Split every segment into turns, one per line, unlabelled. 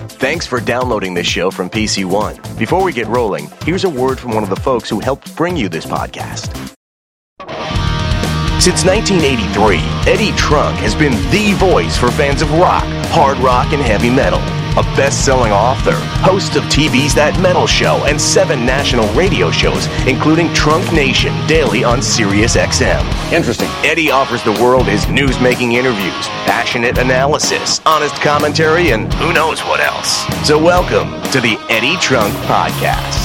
Thanks for downloading this show from PC One. Before we get rolling, here's a word from one of the folks who helped bring you this podcast. Since 1983, Eddie Trunk has been the voice for fans of rock, hard rock, and heavy metal. A best-selling author, host of TV's That Metal Show and 7 national radio shows, including Trunk Nation, daily on Sirius XM.
Interesting.
Eddie offers the world his news-making interviews, passionate analysis, honest commentary, and who knows what else. So welcome to the Eddie Trunk Podcast.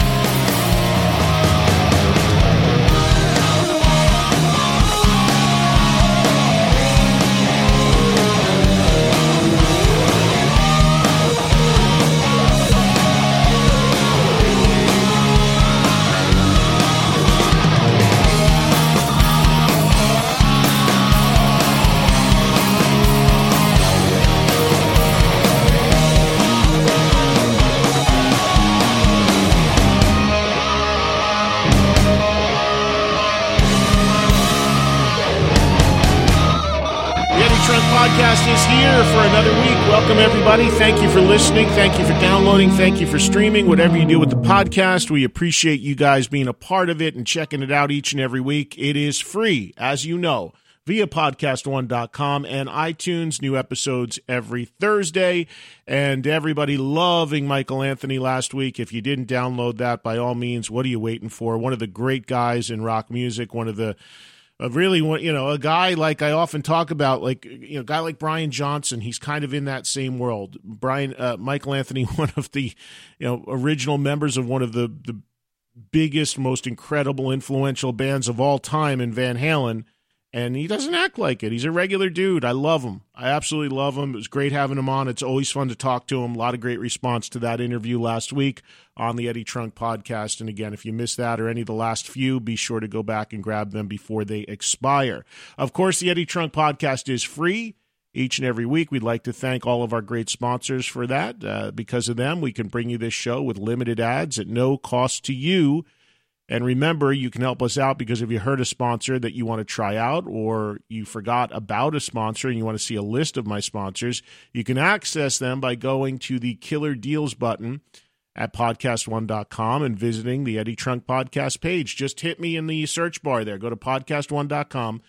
Podcast is here for another week. Welcome, everybody. Thank you for listening. Thank you for downloading. Thank you for streaming. Whatever you do with the podcast, we appreciate you guys being a part of it and checking it out each and every week. It is free, as you know, via podcast1.com and iTunes. New episodes every Thursday. And everybody loving Michael Anthony last week. If you didn't download that, by all means, what are you waiting for? One of the great guys in rock music, one of the really, a guy like I often talk about, a guy like Brian Johnson. He's kind of in that same world. Michael Anthony, one of the, original members of one of the biggest, most incredible, influential bands of all time in Van Halen. And he doesn't act like it. He's a regular dude. I love him. I absolutely love him. It was great having him on. It's always fun to talk to him. A lot of great response to that interview last week on the Eddie Trunk Podcast. And again, if you missed that or any of the last few, be sure to go back and grab them before they expire. Of course, the Eddie Trunk Podcast is free each and every week. We'd like to thank all of our great sponsors for that. Because of them, we can bring you this show with limited ads at no cost to you. And remember, you can help us out because if you heard a sponsor that you want to try out or you forgot about a sponsor and you want to see a list of my sponsors, you can access them by going to the Killer Deals button at podcast1.com and visiting the Eddie Trunk Podcast page. Just hit me in the search bar there. Go to podcast1.com,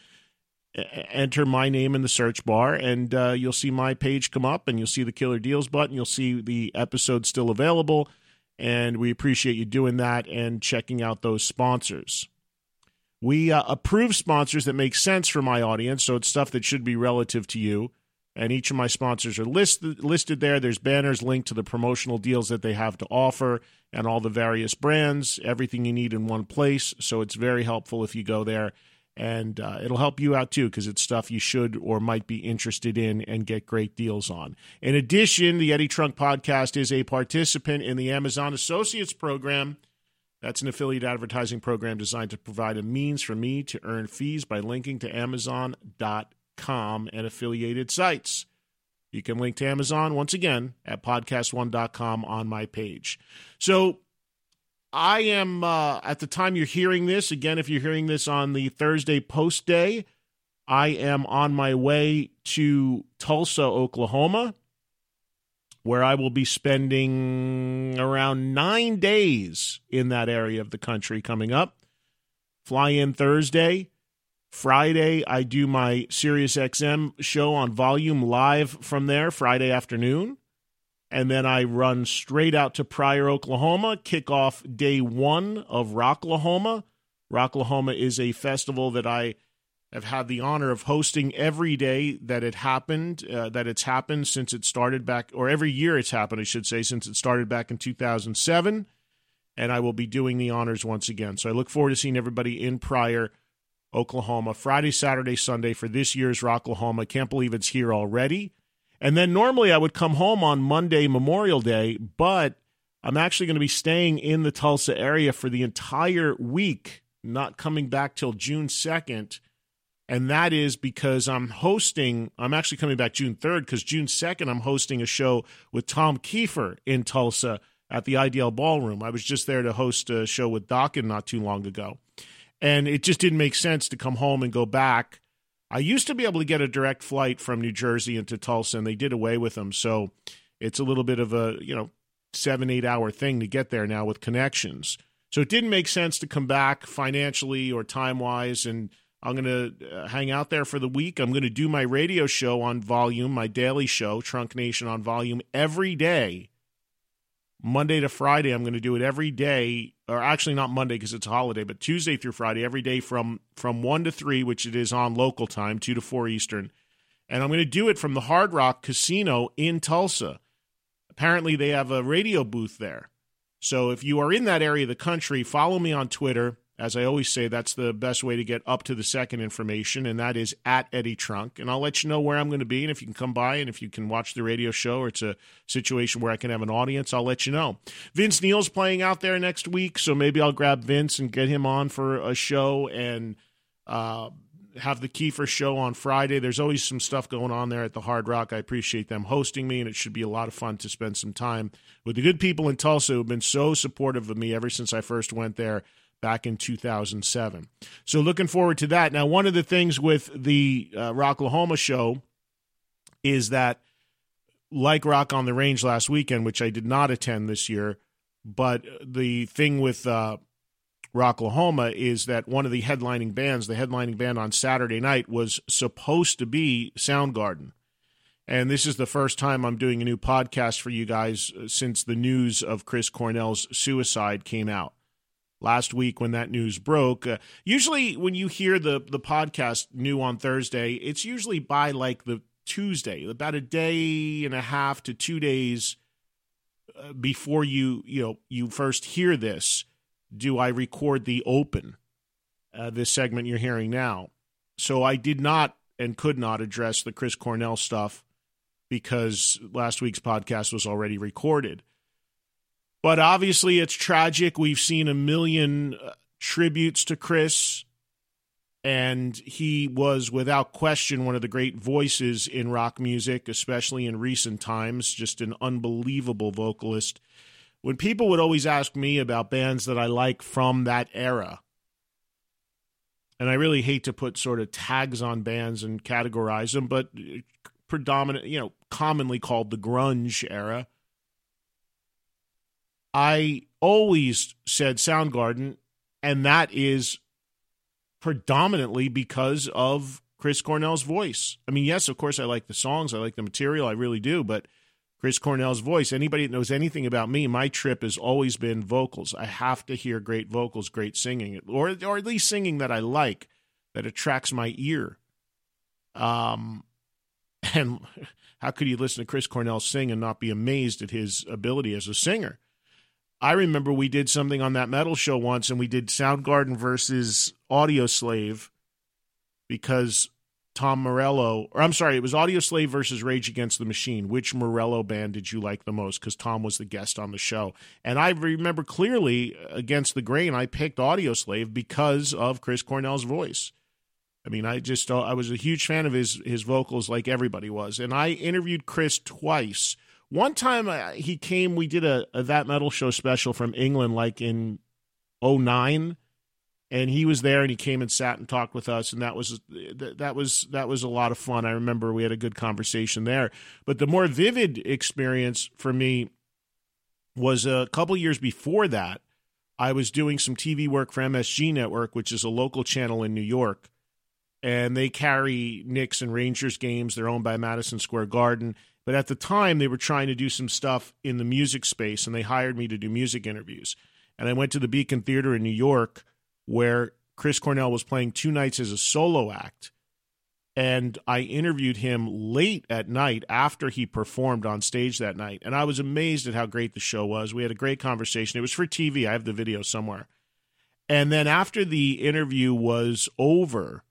enter my name in the search bar, and you'll see my page come up, and you'll see the Killer Deals button. You'll see the episode still available. And we appreciate you doing that and checking out those sponsors. We approve sponsors that make sense for my audience, so it's stuff that should be relative to you. And each of my sponsors are listed there. There's banners linked to the promotional deals that they have to offer and all the various brands, everything you need in one place. So it's very helpful if you go there. And it'll help you out, too, because it's stuff you should or might be interested in and get great deals on. In addition, the Eddie Trunk Podcast is a participant in the Amazon Associates Program. That's an affiliate advertising program designed to provide a means for me to earn fees by linking to Amazon.com and affiliated sites. You can link to Amazon, once again, at podcast1.com on my page. So I am, at the time you're hearing this, again, if you're hearing this on the Thursday post day, I am on my way to Tulsa, Oklahoma, where I will be spending around 9 days in that area of the country coming up. Fly in Thursday. Friday, I do my Sirius XM show on Volume live from there Friday afternoon. And then I run straight out to Pryor, Oklahoma, kick off day 1 of Rocklahoma. Rocklahoma is a festival that I have had the honor of hosting every day that it's happened since it started back, or every year it's happened, I should say, since it started back in 2007. And I will be doing the honors once again. So I look forward to seeing everybody in Pryor, Oklahoma, Friday, Saturday, Sunday for this year's Rocklahoma. Can't believe it's here already. And then normally I would come home on Monday, Memorial Day, but I'm actually going to be staying in the Tulsa area for the entire week, not coming back till June 2nd. And that is because I'm actually coming back June 3rd, because June 2nd I'm hosting a show with Tom Kiefer in Tulsa at the IDL Ballroom. I was just there to host a show with Dokken not too long ago. And it just didn't make sense to come home and go back. I used to be able to get a direct flight from New Jersey into Tulsa, and they did away with them. So it's a little bit of a 7-8 hour thing to get there now with connections. So it didn't make sense to come back financially or time-wise, and I'm going to hang out there for the week. I'm going to do my radio show on Volume, my daily show, Trunk Nation on Volume, every day, Monday to Friday. I'm going to do it every day, or actually not Monday because it's a holiday, but Tuesday through Friday, every day from 1 to 3, which it is on local time, 2 to 4 Eastern. And I'm going to do it from the Hard Rock Casino in Tulsa. Apparently, they have a radio booth there. So if you are in that area of the country, follow me on Twitter. As I always say, that's the best way to get up to the second information, and that is at Eddie Trunk. And I'll let you know where I'm going to be, and if you can come by, and if you can watch the radio show, or it's a situation where I can have an audience, I'll let you know. Vince Neil's playing out there next week, so maybe I'll grab Vince and get him on for a show, and have the Kiefer show on Friday. There's always some stuff going on there at the Hard Rock. I appreciate them hosting me, and it should be a lot of fun to spend some time with the good people in Tulsa who have been so supportive of me ever since I first went there back in 2007. So looking forward to that. Now, one of the things with the Rocklahoma show is that, like Rock on the Range last weekend, which I did not attend this year, but the thing with Rocklahoma is that one of the headlining bands, the headlining band on Saturday night, was supposed to be Soundgarden. And this is the first time I'm doing a new podcast for you guys since the news of Chris Cornell's suicide came out. Last week when that news broke, usually when you hear the podcast new on Thursday, it's usually by like the Tuesday, about a day and a half to 2 days before you first hear this. Do I record the open, this segment you're hearing now? So I did not and could not address the Chris Cornell stuff because last week's podcast was already recorded. But obviously it's tragic. We've seen a million tributes to Chris, and he was without question one of the great voices in rock music, especially in recent times, just an unbelievable vocalist. When people would always ask me about bands that I like from that era, and I really hate to put sort of tags on bands and categorize them, but predominant, commonly called the grunge era, I always said Soundgarden, and that is predominantly because of Chris Cornell's voice. I mean, yes, of course, I like the songs, I like the material, I really do, but Chris Cornell's voice, anybody that knows anything about me, my trip has always been vocals. I have to hear great vocals, great singing, or at least singing that I like, that attracts my ear. And how could you listen to Chris Cornell sing and not be amazed at his ability as a singer? I remember we did something on that metal show once, and we did Soundgarden versus Audioslave because Tom Morello, it was Audioslave versus Rage Against the Machine. Which Morello band did you like the most? Because Tom was the guest on the show. And I remember clearly, against the grain, I picked Audioslave because of Chris Cornell's voice. I mean, I was a huge fan of his vocals like everybody was. And I interviewed Chris twice. One time he came, we did a That Metal Show special from England like in 2009, and he was there and he came and sat and talked with us, and that was a lot of fun. I remember we had a good conversation there. But the more vivid experience for me was a couple years before that. I was doing some TV work for MSG Network, which is a local channel in New York, and they carry Knicks and Rangers games. They're owned by Madison Square Garden. But at the time, they were trying to do some stuff in the music space, and they hired me to do music interviews. And I went to the Beacon Theater in New York, where Chris Cornell was playing 2 nights as a solo act. And I interviewed him late at night after he performed on stage that night. And I was amazed at how great the show was. We had a great conversation. It was for TV. I have the video somewhere. And then after the interview was over,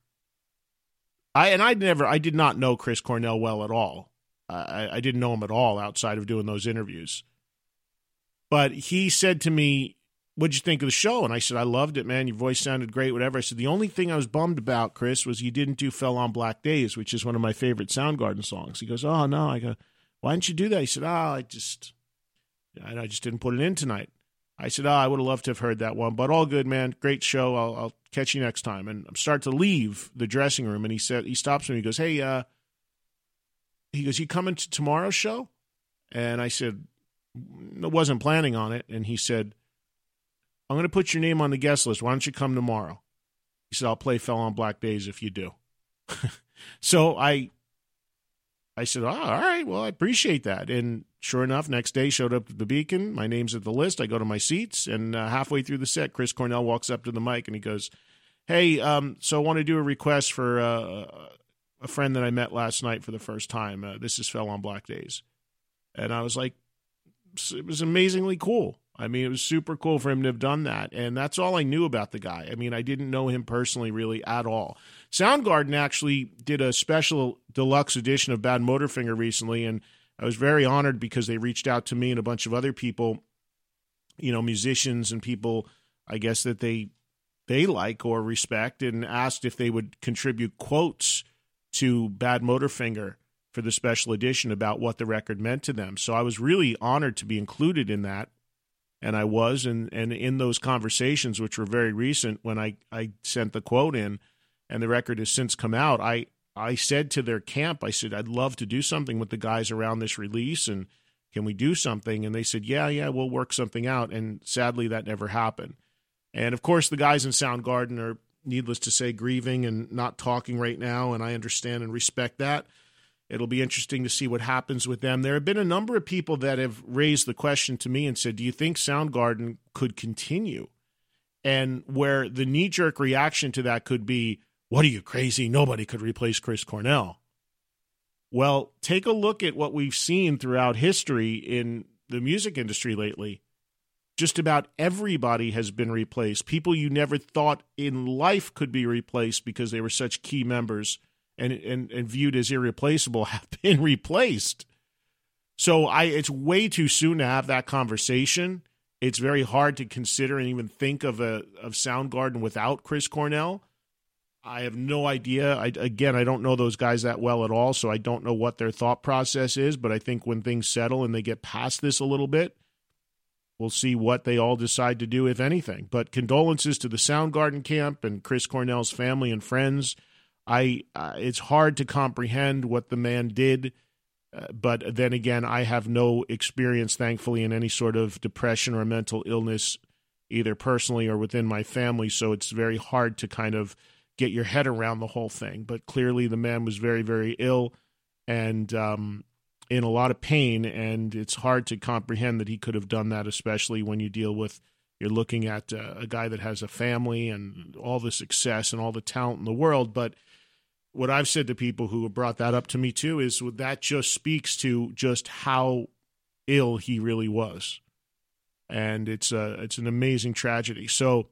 I did not know Chris Cornell well at all. I didn't know him at all outside of doing those interviews. But he said to me, "What'd you think of the show?" And I said, "I loved it, man. Your voice sounded great, whatever." I said, "The only thing I was bummed about, Chris, was you didn't do Fell on Black Days, which is one of my favorite Soundgarden songs." He goes, "Oh, no." I go, "Why didn't you do that?" He said, I just didn't put it in tonight." I said, I would have loved to have heard that one, but all good, man. Great show. I'll catch you next time. And I'm starting to leave the dressing room, and he stops me. He goes, "Hey, he goes, you coming to tomorrow's show?" And I said, I wasn't planning on it. And he said, I'm going to put your name on the guest list. Why don't you come tomorrow? He said, I'll play Fell on Black Days if you do. So I said, all right, well, I appreciate that. And sure enough, next day, showed up at the Beacon. My name's at the list. I go to my seats, and halfway through the set, Chris Cornell walks up to the mic, and he goes, hey, so I want to do a request for a friend that I met last night for the first time. This is Fell on Black Days. And I was like, it was amazingly cool. I mean, it was super cool for him to have done that. And that's all I knew about the guy. I mean, I didn't know him personally really at all. Soundgarden actually did a special deluxe edition of Bad Motorfinger recently, and I was very honored because they reached out to me and a bunch of other people, you know, musicians and people, I guess, that they like or respect, and asked if they would contribute quotes to Bad Motorfinger for the special edition about what the record meant to them. So I was really honored to be included in that. And I was, and in those conversations, which were very recent, when I sent the quote in, and the record has since come out, I said to their camp, I said, I'd love to do something with the guys around this release, and can we do something? And they said, yeah, we'll work something out. And sadly, that never happened. And of course, the guys in Soundgarden are, needless to say, grieving and not talking right now, and I understand and respect that. It'll be interesting to see what happens with them. There have been a number of people that have raised the question to me and said, do you think Soundgarden could continue? And where the knee-jerk reaction to that could be, what are you, crazy? Nobody could replace Chris Cornell. Well, take a look at what we've seen throughout history in the music industry lately. Just about everybody has been replaced. People you never thought in life could be replaced because they were such key members and viewed as irreplaceable have been replaced. So it's way too soon to have that conversation. It's very hard to consider and even think of Soundgarden without Chris Cornell. I have no idea. I don't know those guys that well at all, so I don't know what their thought process is, but I think when things settle and they get past this a little bit, we'll see what they all decide to do, if anything. But condolences to the Soundgarden camp and Chris Cornell's family and friends. It's hard to comprehend what the man did, but then again, I have no experience, thankfully, in any sort of depression or mental illness, either personally or within my family, so it's very hard to kind of get your head around the whole thing. But clearly the man was very, very ill and in a lot of pain, and it's hard to comprehend that he could have done that, especially when you're looking at a guy that has a family and all the success and all the talent in the world. But what I've said to people who have brought that up to me too is that just speaks to just how ill he really was. And it's an amazing tragedy. So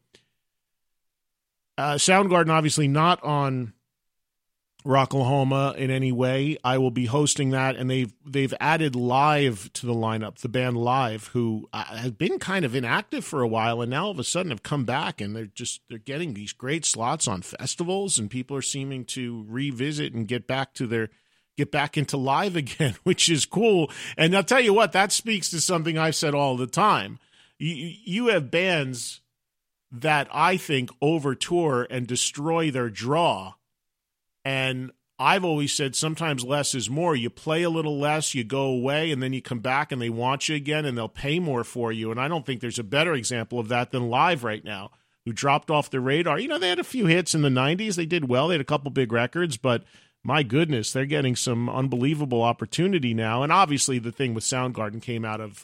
Soundgarden obviously not on Rocklahoma in any way. I will be hosting that, and they've added Live to the lineup, the band Live, who has been kind of inactive for a while, and now all of a sudden have come back, and they're getting these great slots on festivals, and people are seeming to revisit and get back into live again, which is cool. And I'll tell you what, that speaks to something I've said all the time. You have bands that I think over tour and destroy their draw. And I've always said sometimes less is more. You play a little less, you go away, and then you come back and they want you again and they'll pay more for you. And I don't think there's a better example of that than Live right now, who dropped off the radar. You know, they had a few hits in the 90s. They did well. They had a couple big records, but my goodness, they're getting some unbelievable opportunity now. And obviously the thing with Soundgarden came out of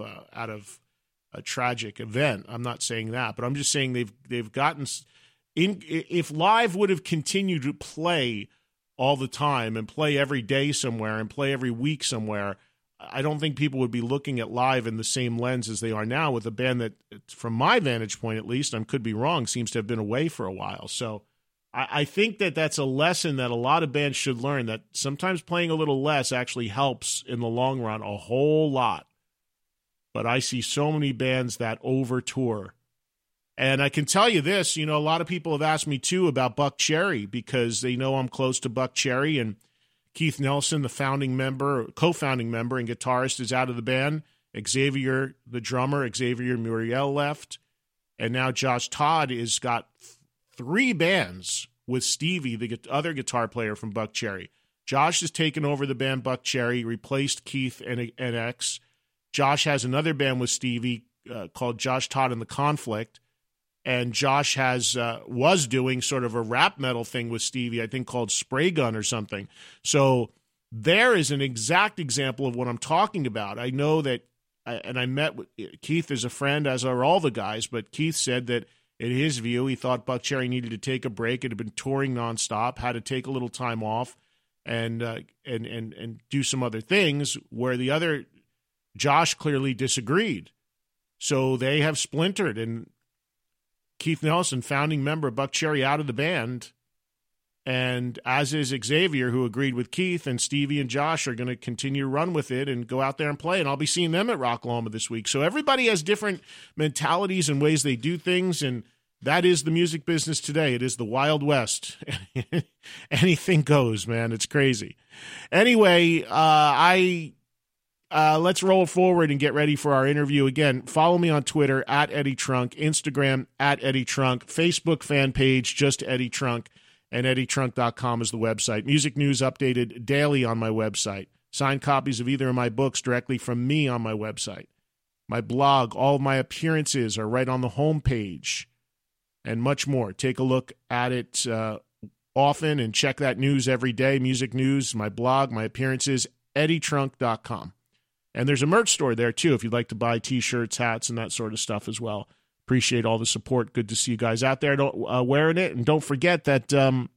a tragic event. I'm not saying that, but I'm just saying they've gotten in. If Live would have continued to play all the time and play every day somewhere and play every week somewhere, I don't think people would be looking at Live in the same lens as they are now with a band that, from my vantage point at least, I could be wrong, seems to have been away for a while. So I think that's a lesson that a lot of bands should learn, that sometimes playing a little less actually helps in the long run a whole lot. But I see so many bands that over tour. And I can tell you this, a lot of people have asked me too about Buck Cherry, because they know I'm close to Buck Cherry, and Keith Nelson, the co-founding member and guitarist, is out of the band. Xavier, the drummer, Xavier Muriel, left. And now Josh Todd has got 3 bands with Stevie, the other guitar player from Buck Cherry. Josh has taken over the band Buck Cherry, replaced Keith and X. Josh has another band with Stevie called Josh Todd and the Conflict. And Josh was doing sort of a rap metal thing with Stevie, I think called Spray Gun or something. So there is an exact example of what I'm talking about. I know that, and I met with Keith as a friend, as are all the guys, but Keith said that in his view, he thought Buckcherry needed to take a break. It had been touring nonstop, had to take a little time off and do some other things, where the other, Josh, clearly disagreed. So they have splintered, and Keith Nelson, founding member of Buckcherry, out of the band, and as is Xavier, who agreed with Keith, and Stevie and Josh are going to continue to run with it and go out there and play, and I'll be seeing them at Rocklahoma this week. So everybody has different mentalities and ways they do things, and that is the music business today. It is the Wild West. Anything goes, man. It's crazy. Anyway, let's roll forward and get ready for our interview. Again, follow me on Twitter, at Eddie Trunk, Instagram, at Eddie Trunk, Facebook fan page, just Eddie Trunk, and eddietrunk.com is the website. Music news updated daily on my website. Signed copies of either of my books directly from me on my website. My blog, all of my appearances are right on the homepage, and much more. Take a look at it often and check that news every day. Music news, my blog, my appearances, eddietrunk.com. And there's a merch store there, too, if you'd like to buy T-shirts, hats, and that sort of stuff as well. Appreciate all the support. Good to see you guys out there wearing it. And don't forget that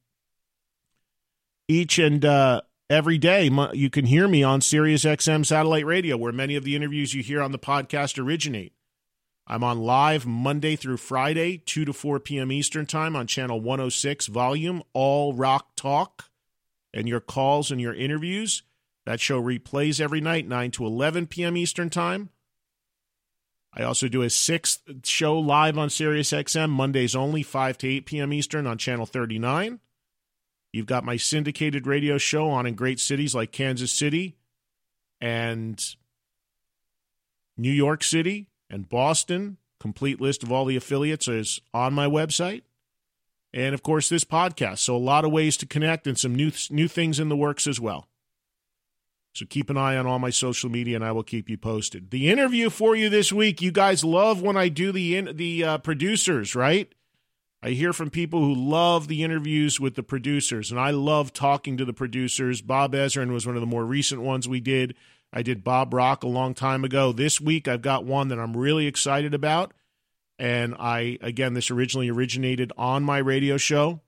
each and every day you can hear me on Sirius XM satellite radio, where many of the interviews you hear on the podcast originate. I'm on live Monday through Friday, 2 to 4 p.m. Eastern Time on Channel 106 Volume, All Rock Talk, and your calls and your interviews. That show replays every night, 9 to 11 p.m. Eastern Time. I also do a 6th show live on Sirius XM, Mondays only, 5 to 8 p.m. Eastern on Channel 39. You've got my syndicated radio show on in great cities like Kansas City and New York City and Boston. Complete list of all the affiliates is on my website. And, of course, this podcast. So a lot of ways to connect and some new things in the works as well. So keep an eye on all my social media, and I will keep you posted. The interview for you this week, you guys love when I do the producers, right? I hear from people who love the interviews with the producers, and I love talking to the producers. Bob Ezrin was one of the more recent ones we did. I did Bob Rock a long time ago. This week, I've got one that I'm really excited about, and this originally originated on my radio show.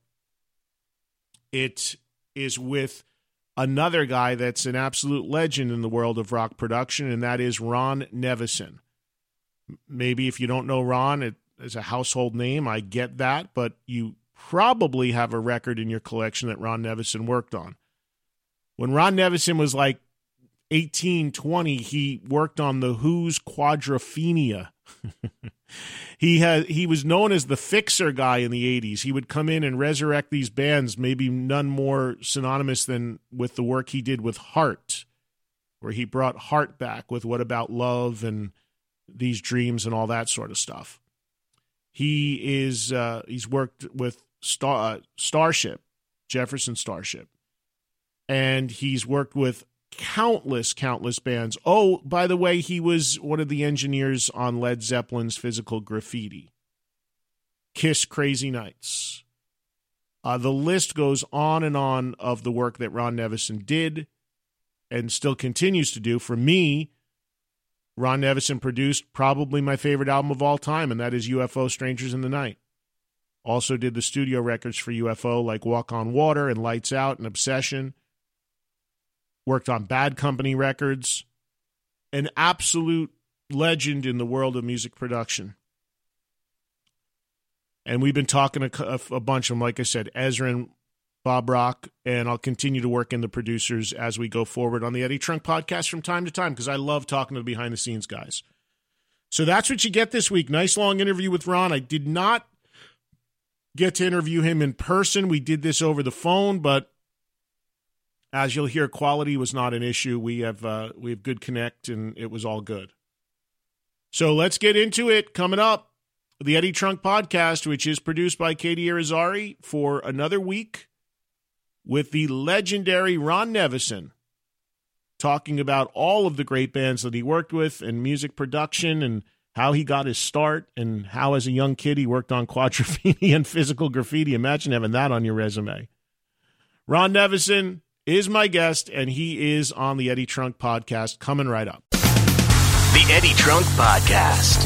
It is with another guy that's an absolute legend in the world of rock production, and that is Ron Nevison. Maybe if you don't know Ron, it is a household name. I get that, but you probably have a record in your collection that Ron Nevison worked on. When Ron Nevison was like 18, 20, he worked on the Who's Quadrophenia. He was known as the fixer guy in the 80s. He would come in and resurrect these bands, maybe none more synonymous than with the work he did with Heart, where he brought Heart back with What About Love and These Dreams and all that sort of stuff. He's worked with Starship, Jefferson Starship, and he's worked with countless bands. Oh, by the way, he was one of the engineers on Led Zeppelin's Physical Graffiti, Kiss Crazy Nights. The list goes on and on of the work that Ron Nevison did and still continues to do. For me, Ron Nevison produced probably my favorite album of all time, and that is UFO Strangers in the Night. Also did the studio records for UFO like Walk on Water and Lights Out and Obsession. Worked on Bad Company Records. An absolute legend in the world of music production. And we've been talking a bunch of them, like I said, Ezrin, Bob Rock, and I'll continue to work in the producers as we go forward on the Eddie Trunk podcast from time to time, because I love talking to the behind-the-scenes guys. So that's what you get this week. Nice long interview with Ron. I did not get to interview him in person. We did this over the phone, but as you'll hear, quality was not an issue. We have good connect, and it was all good. So let's get into it. Coming up, the Eddie Trunk podcast, which is produced by Katie Irizarry, for another week with the legendary Ron Nevison. talking about all of the great bands that he worked with and music production and how he got his start and how as a young kid he worked on quadrophenia and physical graffiti. Imagine having that on your resume. Ron Nevison is my guest, and he is on the Eddie Trunk Podcast, coming right up.
The Eddie Trunk Podcast.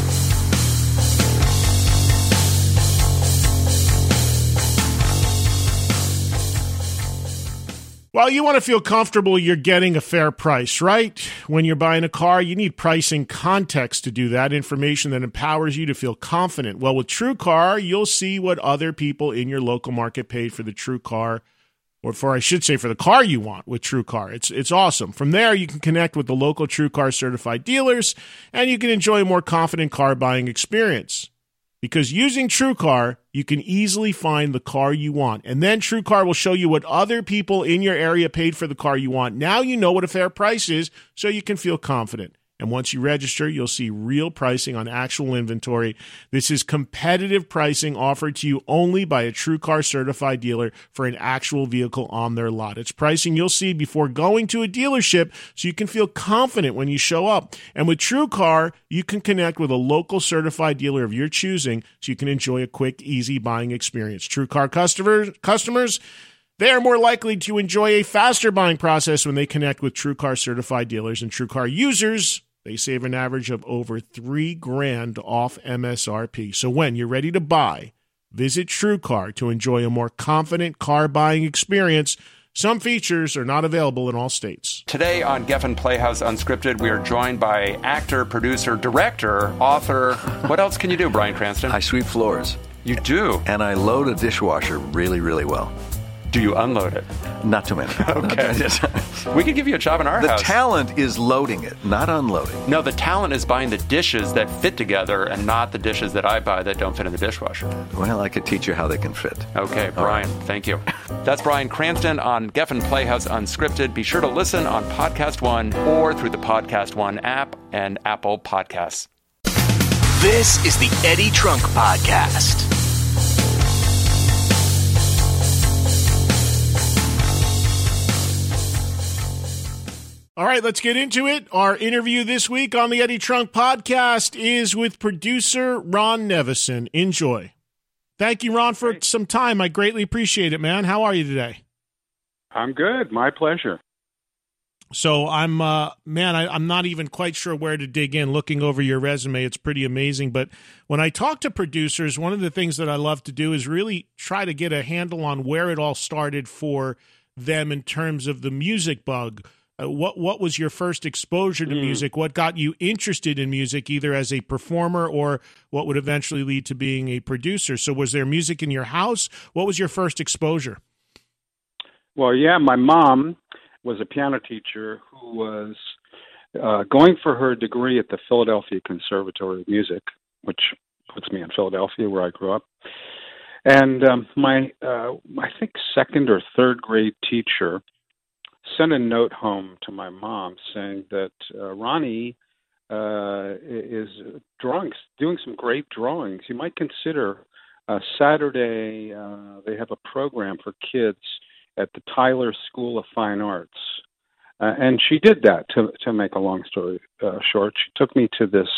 Well, you want to feel comfortable you're getting a fair price, right? When you're buying a car, you need pricing context to do that, information that empowers you to feel confident. Well, with TrueCar, you'll see what other people in your local market paid for the TrueCar, or for the car you want with TrueCar. It's awesome. From there, you can connect with the local TrueCar certified dealers, and you can enjoy a more confident car buying experience. Because using TrueCar, you can easily find the car you want. And then TrueCar will show you what other people in your area paid for the car you want. Now you know what a fair price is, so you can feel confident. And once you register, you'll see real pricing on actual inventory. This is competitive pricing offered to you only by a TrueCar certified dealer for an actual vehicle on their lot. It's pricing you'll see before going to a dealership, so you can feel confident when you show up. And with TrueCar, you can connect with a local certified dealer of your choosing, so you can enjoy a quick, easy buying experience. TrueCar customers, they are more likely to enjoy a faster buying process when they connect with TrueCar certified dealers, and TrueCar users, they save an average of over $3,000 off MSRP. So when you're ready to buy, visit TrueCar to enjoy a more confident car buying experience. Some features are not available in all states.
Today on Geffen Playhouse Unscripted, we are joined by actor, producer, director, author. What else can you do, Bryan Cranston?
I sweep floors.
You do?
And I load a dishwasher really, really well.
Do you unload it?
Not too many.
Okay. We could give you a job in our house.
The talent is loading it, not unloading.
No, the talent is buying the dishes that fit together and not the dishes that I buy that don't fit in the dishwasher.
Well, I could teach you how they can fit.
Okay, Bryan, thank you. That's Bryan Cranston on Geffen Playhouse Unscripted. Be sure to listen on Podcast One or through the Podcast One app and Apple Podcasts.
This is the Eddie Trunk Podcast.
All right, let's get into it. Our interview this week on the Eddie Trunk Podcast is with producer Ron Nevison. Enjoy. Thank you, Ron, for some time. I greatly appreciate it, man. How are you today?
I'm good. My pleasure.
So I'm not even quite sure where to dig in. Looking over your resume, it's pretty amazing. But when I talk to producers, one of the things that I love to do is really try to get a handle on where it all started for them in terms of the music bug. What was your first exposure to music? What got you interested in music, either as a performer or what would eventually lead to being a producer? So was there music in your house? What was your first exposure?
Well, yeah, my mom was a piano teacher who was going for her degree at the Philadelphia Conservatory of Music, which puts me in Philadelphia, where I grew up. And my, I think, second or third grade teacher sent a note home to my mom saying that Ronnie is doing some great drawings. You might consider Saturday, they have a program for kids at the Tyler School of Fine Arts. And she did that, to make a long story short. She took me to this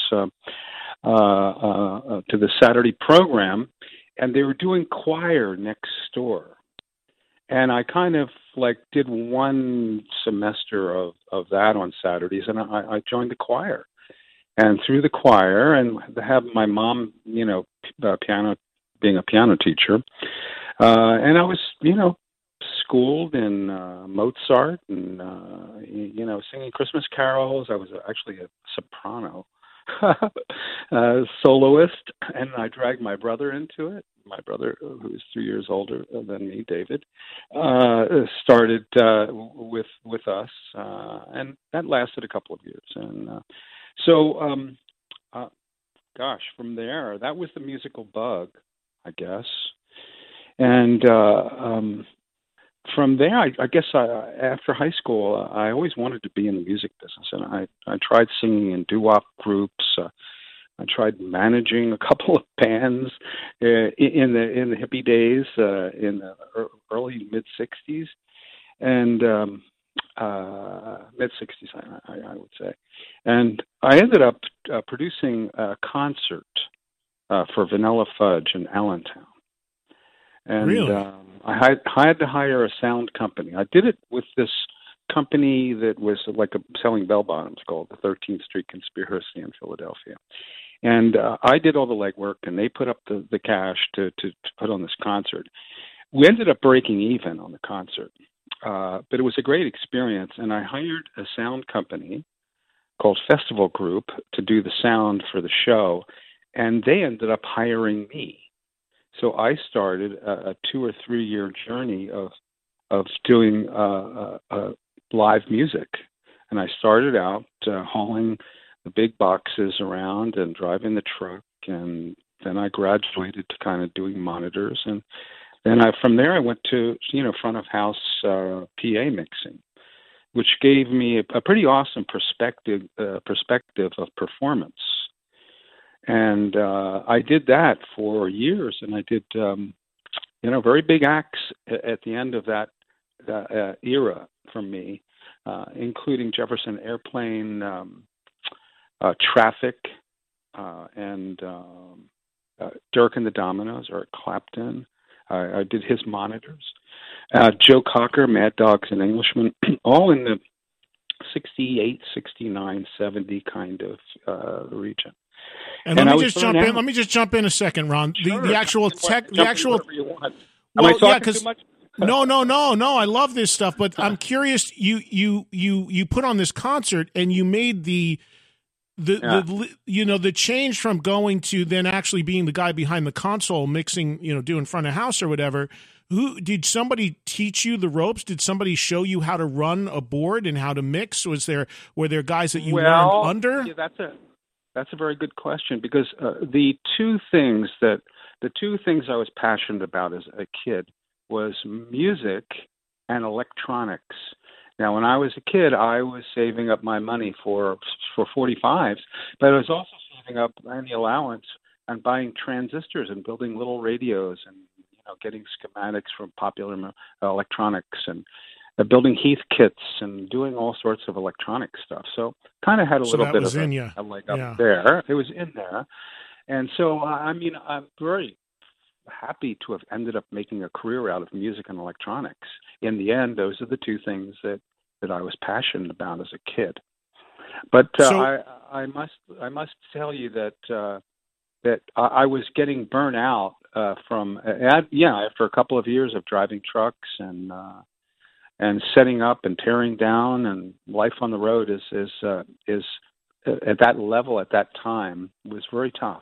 Saturday program, and they were doing choir next door. And I kind of did one semester of that on Saturdays, and I joined the choir. And through the choir, and have my mom, being a piano teacher, and I was, schooled in Mozart and, singing Christmas carols. I was actually a soprano soloist, and I dragged my brother into it. My brother, who is 3 years older than me, David, started with us, and that lasted a couple of years. And from there, that was the musical bug, I guess. And from there, I guess after high school, I always wanted to be in the music business, and I tried singing in doo-wop groups. I tried managing a couple of bands in the hippie days in the early mid '60s, and mid-'60s, I would say. And I ended up producing a concert for Vanilla Fudge in Allentown. And
really?
I had to hire a sound company. I did it with this company that was like selling bell bottoms called the 13th Street Conspiracy in Philadelphia. And I did all the legwork, and they put up the cash to put on this concert. We ended up breaking even on the concert, but it was a great experience. And I hired a sound company called Festival Group to do the sound for the show, and they ended up hiring me. So I started a 2 or 3 year journey of doing live music, and I started out hauling the big boxes around and driving the truck, and then I graduated to kind of doing monitors, and then from there I went to front of house PA mixing, which gave me a pretty awesome perspective of performance. And I did that for years, and I did very big acts at the end of that era for me, including Jefferson Airplane, Traffic, and Dirk and the Dominoes, Eric Clapton. I did his monitors. Joe Cocker, Mad Dogs and Englishmen, all in the 68, 69, 70 kind of region.
And let me just jump in. Let me just jump in a second, Ron.
Sure.
The actual tech, the actual.
Am I talking too much?
No. I love this stuff, but I'm curious. You put on this concert and you made the change from going to then actually being the guy behind the console mixing, doing front of house or whatever. Who did somebody teach you the ropes? Did somebody show you how to run a board and how to mix? Were there guys that you learned under?
Yeah, that's a very good question, because the two things I was passionate about as a kid was music and electronics. Now, when I was a kid, I was saving up my money for 45s, but I was also saving up any allowance and buying transistors and building little radios and getting schematics from Popular Electronics and building Heath kits and doing all sorts of electronic stuff. So kind of had a little bit of a leg up there. It was in there. And so, I'm very happy to have ended up making a career out of music and electronics. In the end, those are the two things that I was passionate about as a kid. But I must tell you that I was getting burnt out after a couple of years of driving trucks and setting up and tearing down, and life on the road is at that level at that time was very tough.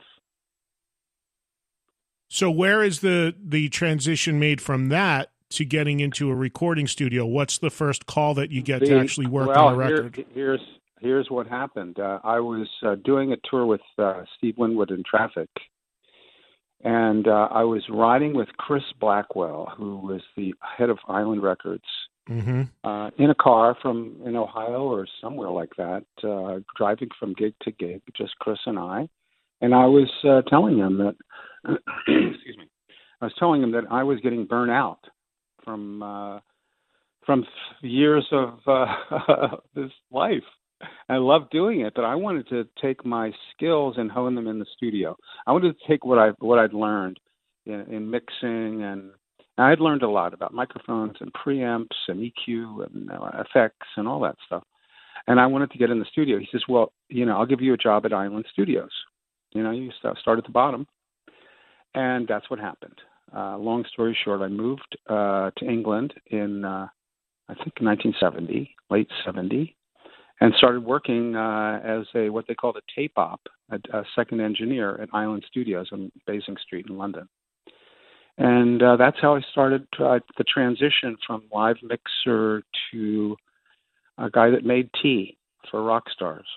So where is the transition made from that to getting into a recording studio? What's the first call that you get to actually work on a record?
Here's what happened. I was doing a tour with Steve Winwood in Traffic, and I was riding with Chris Blackwell, who was the head of Island Records, in a car in Ohio or somewhere like that, driving from gig to gig, just Chris and I. And I was telling him that, excuse me, I was telling him that I was getting burnt out from years of this life. I loved doing it, but I wanted to take my skills and hone them in the studio. I wanted to take what I'd learned in mixing, and I had learned a lot about microphones and preamps and EQ and effects and all that stuff. And I wanted to get in the studio. He says, "Well, I'll give you a job at Island Studios. You start at the bottom." And that's what happened. Long story short, I moved to England in, I think, 1970, late 70, and started working as what they called a tape op, a second engineer at Island Studios on Basing Street in London. And that's how I started the transition from live mixer to a guy that made tea for rock stars.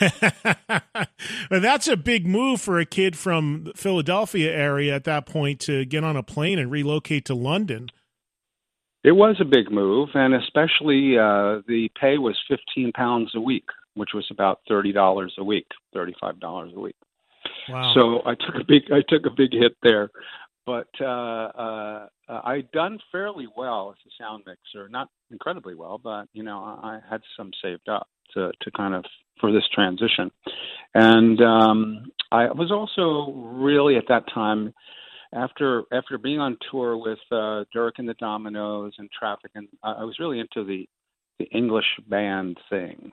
Well, that's a big move for a kid from the Philadelphia area at that point to get on a plane and relocate to London.
It was a big move, and especially the pay was £15 a week, which was about $30 a week, $35 a week.
Wow!
So I took a big hit there, but I'd done fairly well as a sound mixer, not incredibly well, but I had some saved up to kind of for this transition. And I was also really at that time, after being on tour with Derek and the Dominoes and Traffic, and I was really into the English band thing.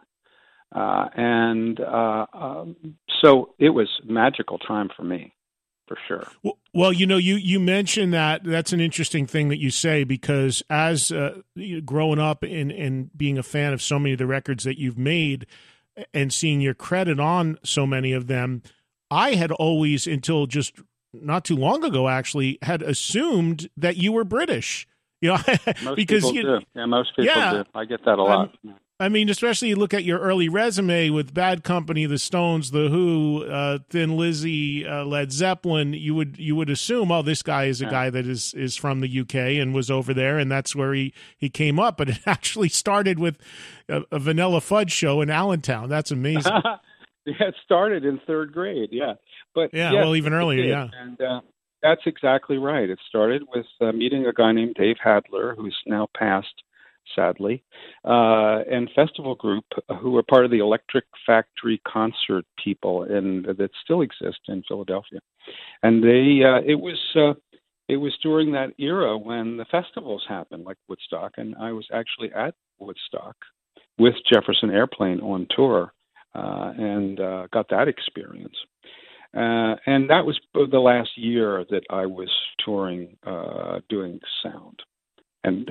So it was a magical time for me, for sure.
Well, you mentioned that's an interesting thing that you say, because as growing up and being a fan of so many of the records that you've made and seeing your credit on so many of them, I had always, until just not too long ago, actually, had assumed that you were British.
Most
because
people do. Yeah, most people do. I get that a lot.
I mean, especially you look at your early resume with Bad Company, The Stones, The Who, Thin Lizzy, Led Zeppelin. You would assume, oh, this guy is a guy that is from the UK and was over there, and that's where he came up. But it actually started with a Vanilla Fudge show in Allentown. That's amazing.
Yeah, it started in third grade. Yeah, but
yes,
well,
even earlier. Yeah,
and that's exactly right. It started with meeting a guy named Dave Hadler, who's now passed, sadly, and Festival Group, who were part of the Electric Factory concert people that still exist in Philadelphia. And it was during that era when the festivals happened, like Woodstock, and I was actually at Woodstock with Jefferson Airplane on tour, and got that experience. And that was the last year that I was touring, doing sound, and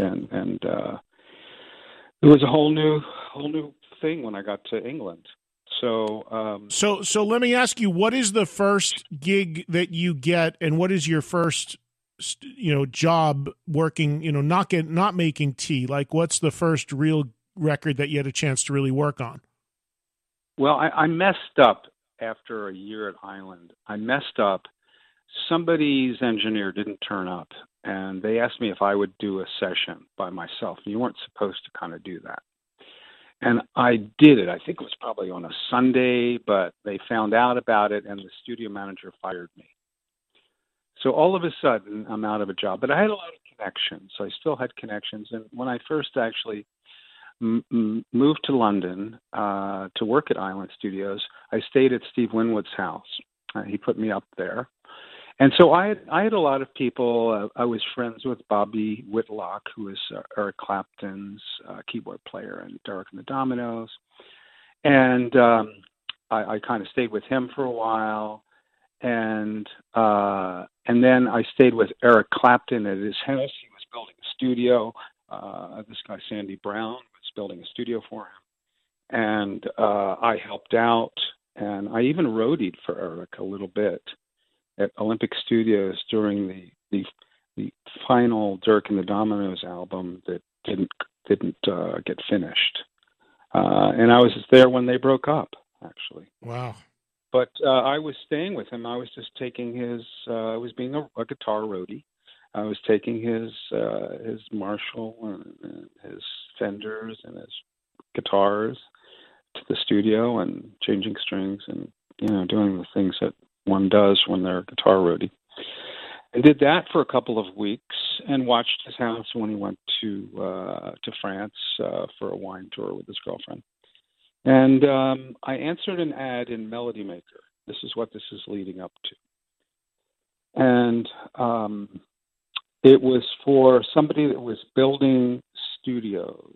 it was a whole new thing when I got to England. So
let me ask you, what is the first gig that you get, and what is your first, job working? Not making tea. Like, what's the first real record that you had a chance to really work on?
Well, I messed up after a year at Island. I messed up. Somebody's engineer didn't turn up, and they asked me if I would do a session by myself. You weren't supposed to kind of do that. And I did it. I think it was probably on a Sunday, but they found out about it, and the studio manager fired me. So all of a sudden, I'm out of a job. But I had a lot of connections. So I still had connections. And when I first actually moved to London to work at Island Studios, I stayed at Steve Winwood's house. He put me up there. And so I had a lot of people. I was friends with Bobby Whitlock, who is Eric Clapton's keyboard player and Derek and the Dominoes. And I kind of stayed with him for a while. And then I stayed with Eric Clapton at his house. He was building a studio. This guy, Sandy Brown, was building a studio for him. And I helped out. And I even roadied for Eric a little bit at Olympic Studios during the final Dirk and the Dominoes album that didn't get finished, and I was there when they broke up, actually.
Wow!
But I was staying with him. I was just taking his. I was being a guitar roadie. I was taking his Marshall and his Fenders and his guitars to the studio and changing strings and doing the things that one does when they're a guitar roadie. I did that for a couple of weeks and watched his house when he went to France for a wine tour with his girlfriend. And I answered an ad in Melody Maker. This is what this is leading up to. And it was for somebody that was building studios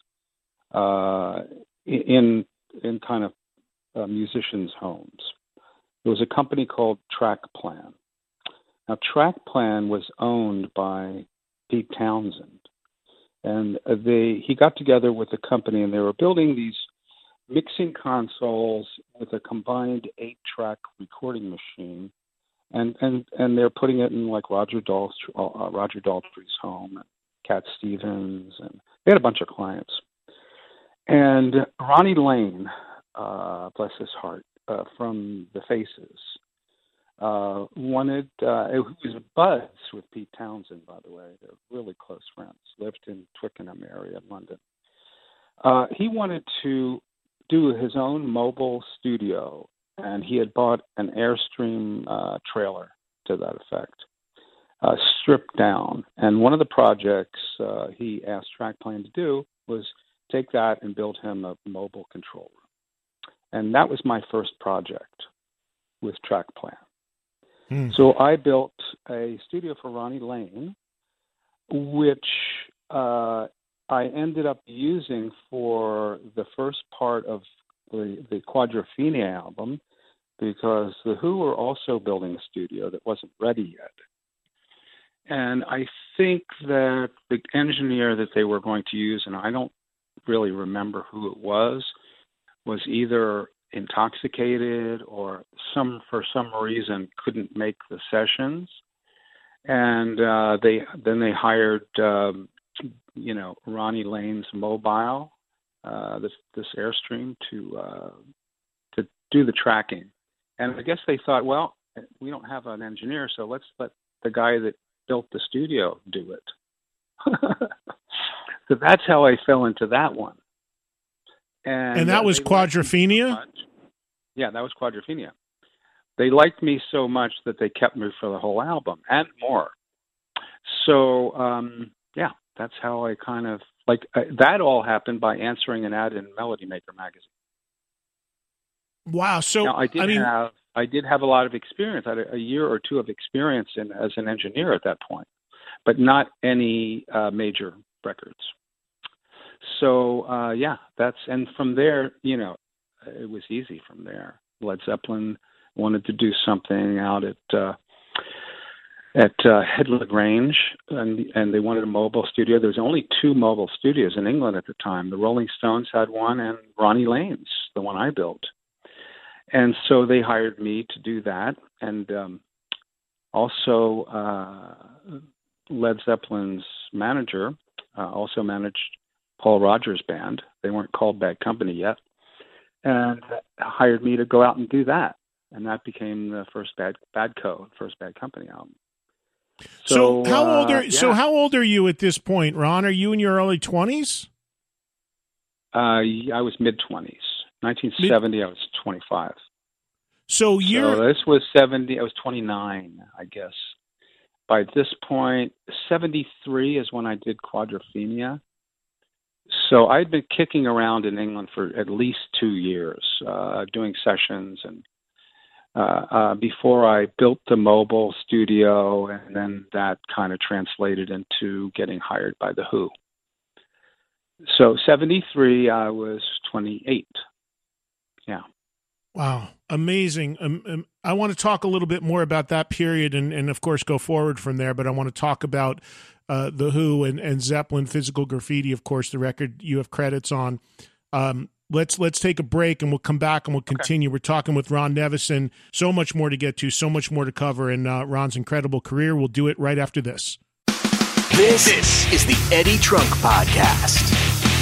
in kind of musicians' homes. There was a company called Track Plan. Now, Track Plan was owned by Pete Townsend, and he got together with the company, and they were building these mixing consoles with a combined 8-track recording machine, and they're putting it in like Roger Daltrey's home, and Cat Stevens, and they had a bunch of clients. And Ronnie Lane, bless his heart, from the Faces, wanted, it was buds with Pete Townsend, by the way. They're really close friends, lived in Twickenham area of London. He wanted to do his own mobile studio, and he had bought an Airstream trailer to that effect. stripped down. And one of the projects he asked TrackPlan to do was take that and build him a mobile control room. And that was my first project with TrackPlan. So I built a studio for Ronnie Lane, which I ended up using for the first part of the Quadrophenia album, because the Who were also building a studio that wasn't ready yet. And I think that the engineer that they were going to use, and I don't really remember who it was either intoxicated or for some reason couldn't make the sessions. And they hired Ronnie Lane's mobile, this Airstream, to do the tracking. And I guess they thought, well, we don't have an engineer, so let's let the guy that built the studio do it. So that's how I fell into that one.
And that was Quadrophenia?
Yeah, that was Quadrophenia. They liked me so much that they kept me for the whole album and more. So, that's how I kind of, that all happened by answering an ad in Melody Maker magazine.
Wow. So,
now, I did have a lot of experience. I had a year or two of experience as an engineer at that point, but not any major records. So, and from there, it was easy from there. Led Zeppelin wanted to do something out at Headley Grange, and they wanted a mobile studio. There was only 2 mobile studios in England at the time. The Rolling Stones had one, and Ronnie Lane's, the one I built. And so they hired me to do that, and also Led Zeppelin's manager also managed Paul Rogers' band. They weren't called Bad Company yet, and hired me to go out and do that. And that became the first Bad Company album.
So how old are you at this point, Ron? Are you in your early 20s?
I was mid-20s. 1970, I was 25.
So
this was 70. I was 29, I guess. By this point, 73 is when I did Quadrophenia. So I'd been kicking around in England for at least 2 years, doing sessions, and before I built the mobile studio, and then that kind of translated into getting hired by the Who. So 73, I was 28. Yeah.
Wow. Amazing. I want to talk a little bit more about that period and of course, go forward from there. But I want to talk about the Who and Zeppelin, Physical Graffiti, of course, the record you have credits on. Let's take a break, and we'll come back and we'll continue. Okay. We're talking with Ron Nevison. So much more to get to, so much more to cover in Ron's incredible career. We'll do it right after this.
This is the Eddie Trunk Podcast.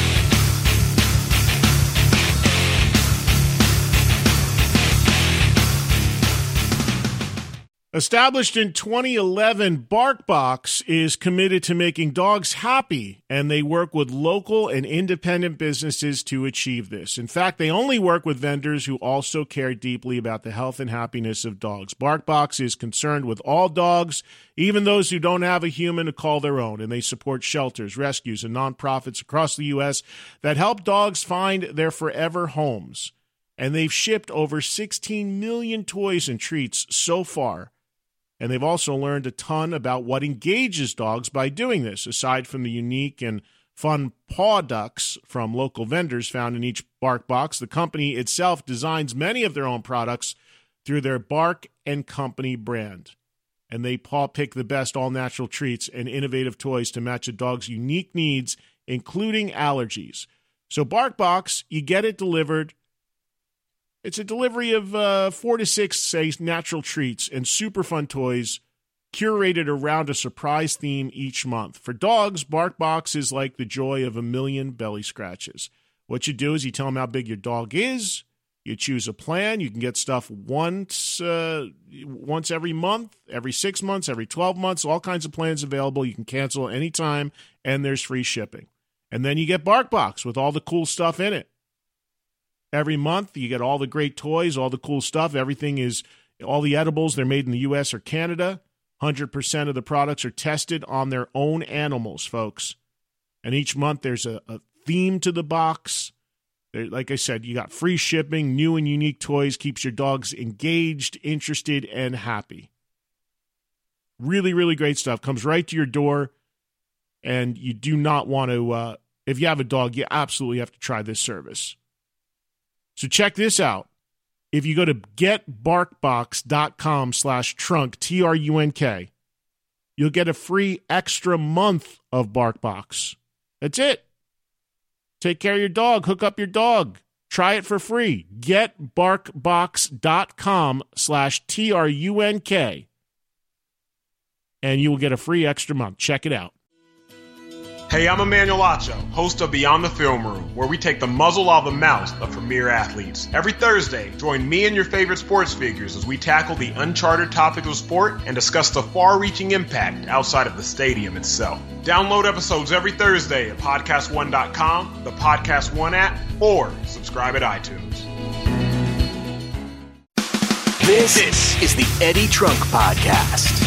Established in 2011, BarkBox is committed to making dogs happy, and they work with local and independent businesses to achieve this. In fact, they only work with vendors who also care deeply about the health and happiness of dogs. BarkBox is concerned with all dogs, even those who don't have a human to call their own, and they support shelters, rescues, and nonprofits across the U.S. that help dogs find their forever homes. And they've shipped over 16 million toys and treats so far. And they've also learned a ton about what engages dogs by doing this, aside from the unique and fun paw ducks from local vendors found in each BarkBox. The company itself designs many of their own products through their Bark & Company brand. And they paw pick the best all-natural treats and innovative toys to match a dog's unique needs, including allergies. So BarkBox, you get it delivered. It's a delivery of 4 to 6 natural treats and super fun toys curated around a surprise theme each month. For dogs, BarkBox is like the joy of a million belly scratches. What you do is you tell them how big your dog is. You choose a plan. You can get stuff once every month, every 6 months, every 12 months, all kinds of plans available. You can cancel anytime, and there's free shipping. And then you get BarkBox with all the cool stuff in it. Every month, you get all the great toys, all the cool stuff. Everything is, all the edibles, they're made in the U.S. or Canada. 100% of the products are tested on their own animals, folks. And each month there's a theme to the box. Like I said, you got free shipping, new and unique toys, keeps your dogs engaged, interested, and happy. Really, really great stuff. Comes right to your door, and you do not want to, if you have a dog, you absolutely have to try this service. So check this out. If you go to getbarkbox.com/trunk, TRUNK, you'll get a free extra month of BarkBox. That's it. Take care of your dog. Hook up your dog. Try it for free. Getbarkbox.com/TRUNK. And you will get a free extra month. Check it out.
Hey, I'm Emmanuel Acho, host of Beyond the Film Room, where we take the muzzle off the mouths of premier athletes. Every Thursday, join me and your favorite sports figures as we tackle the uncharted topic of sport and discuss the far-reaching impact outside of the stadium itself. Download episodes every Thursday at PodcastOne.com, the Podcast One app, or subscribe at iTunes.
This is the Eddie Trunk Podcast.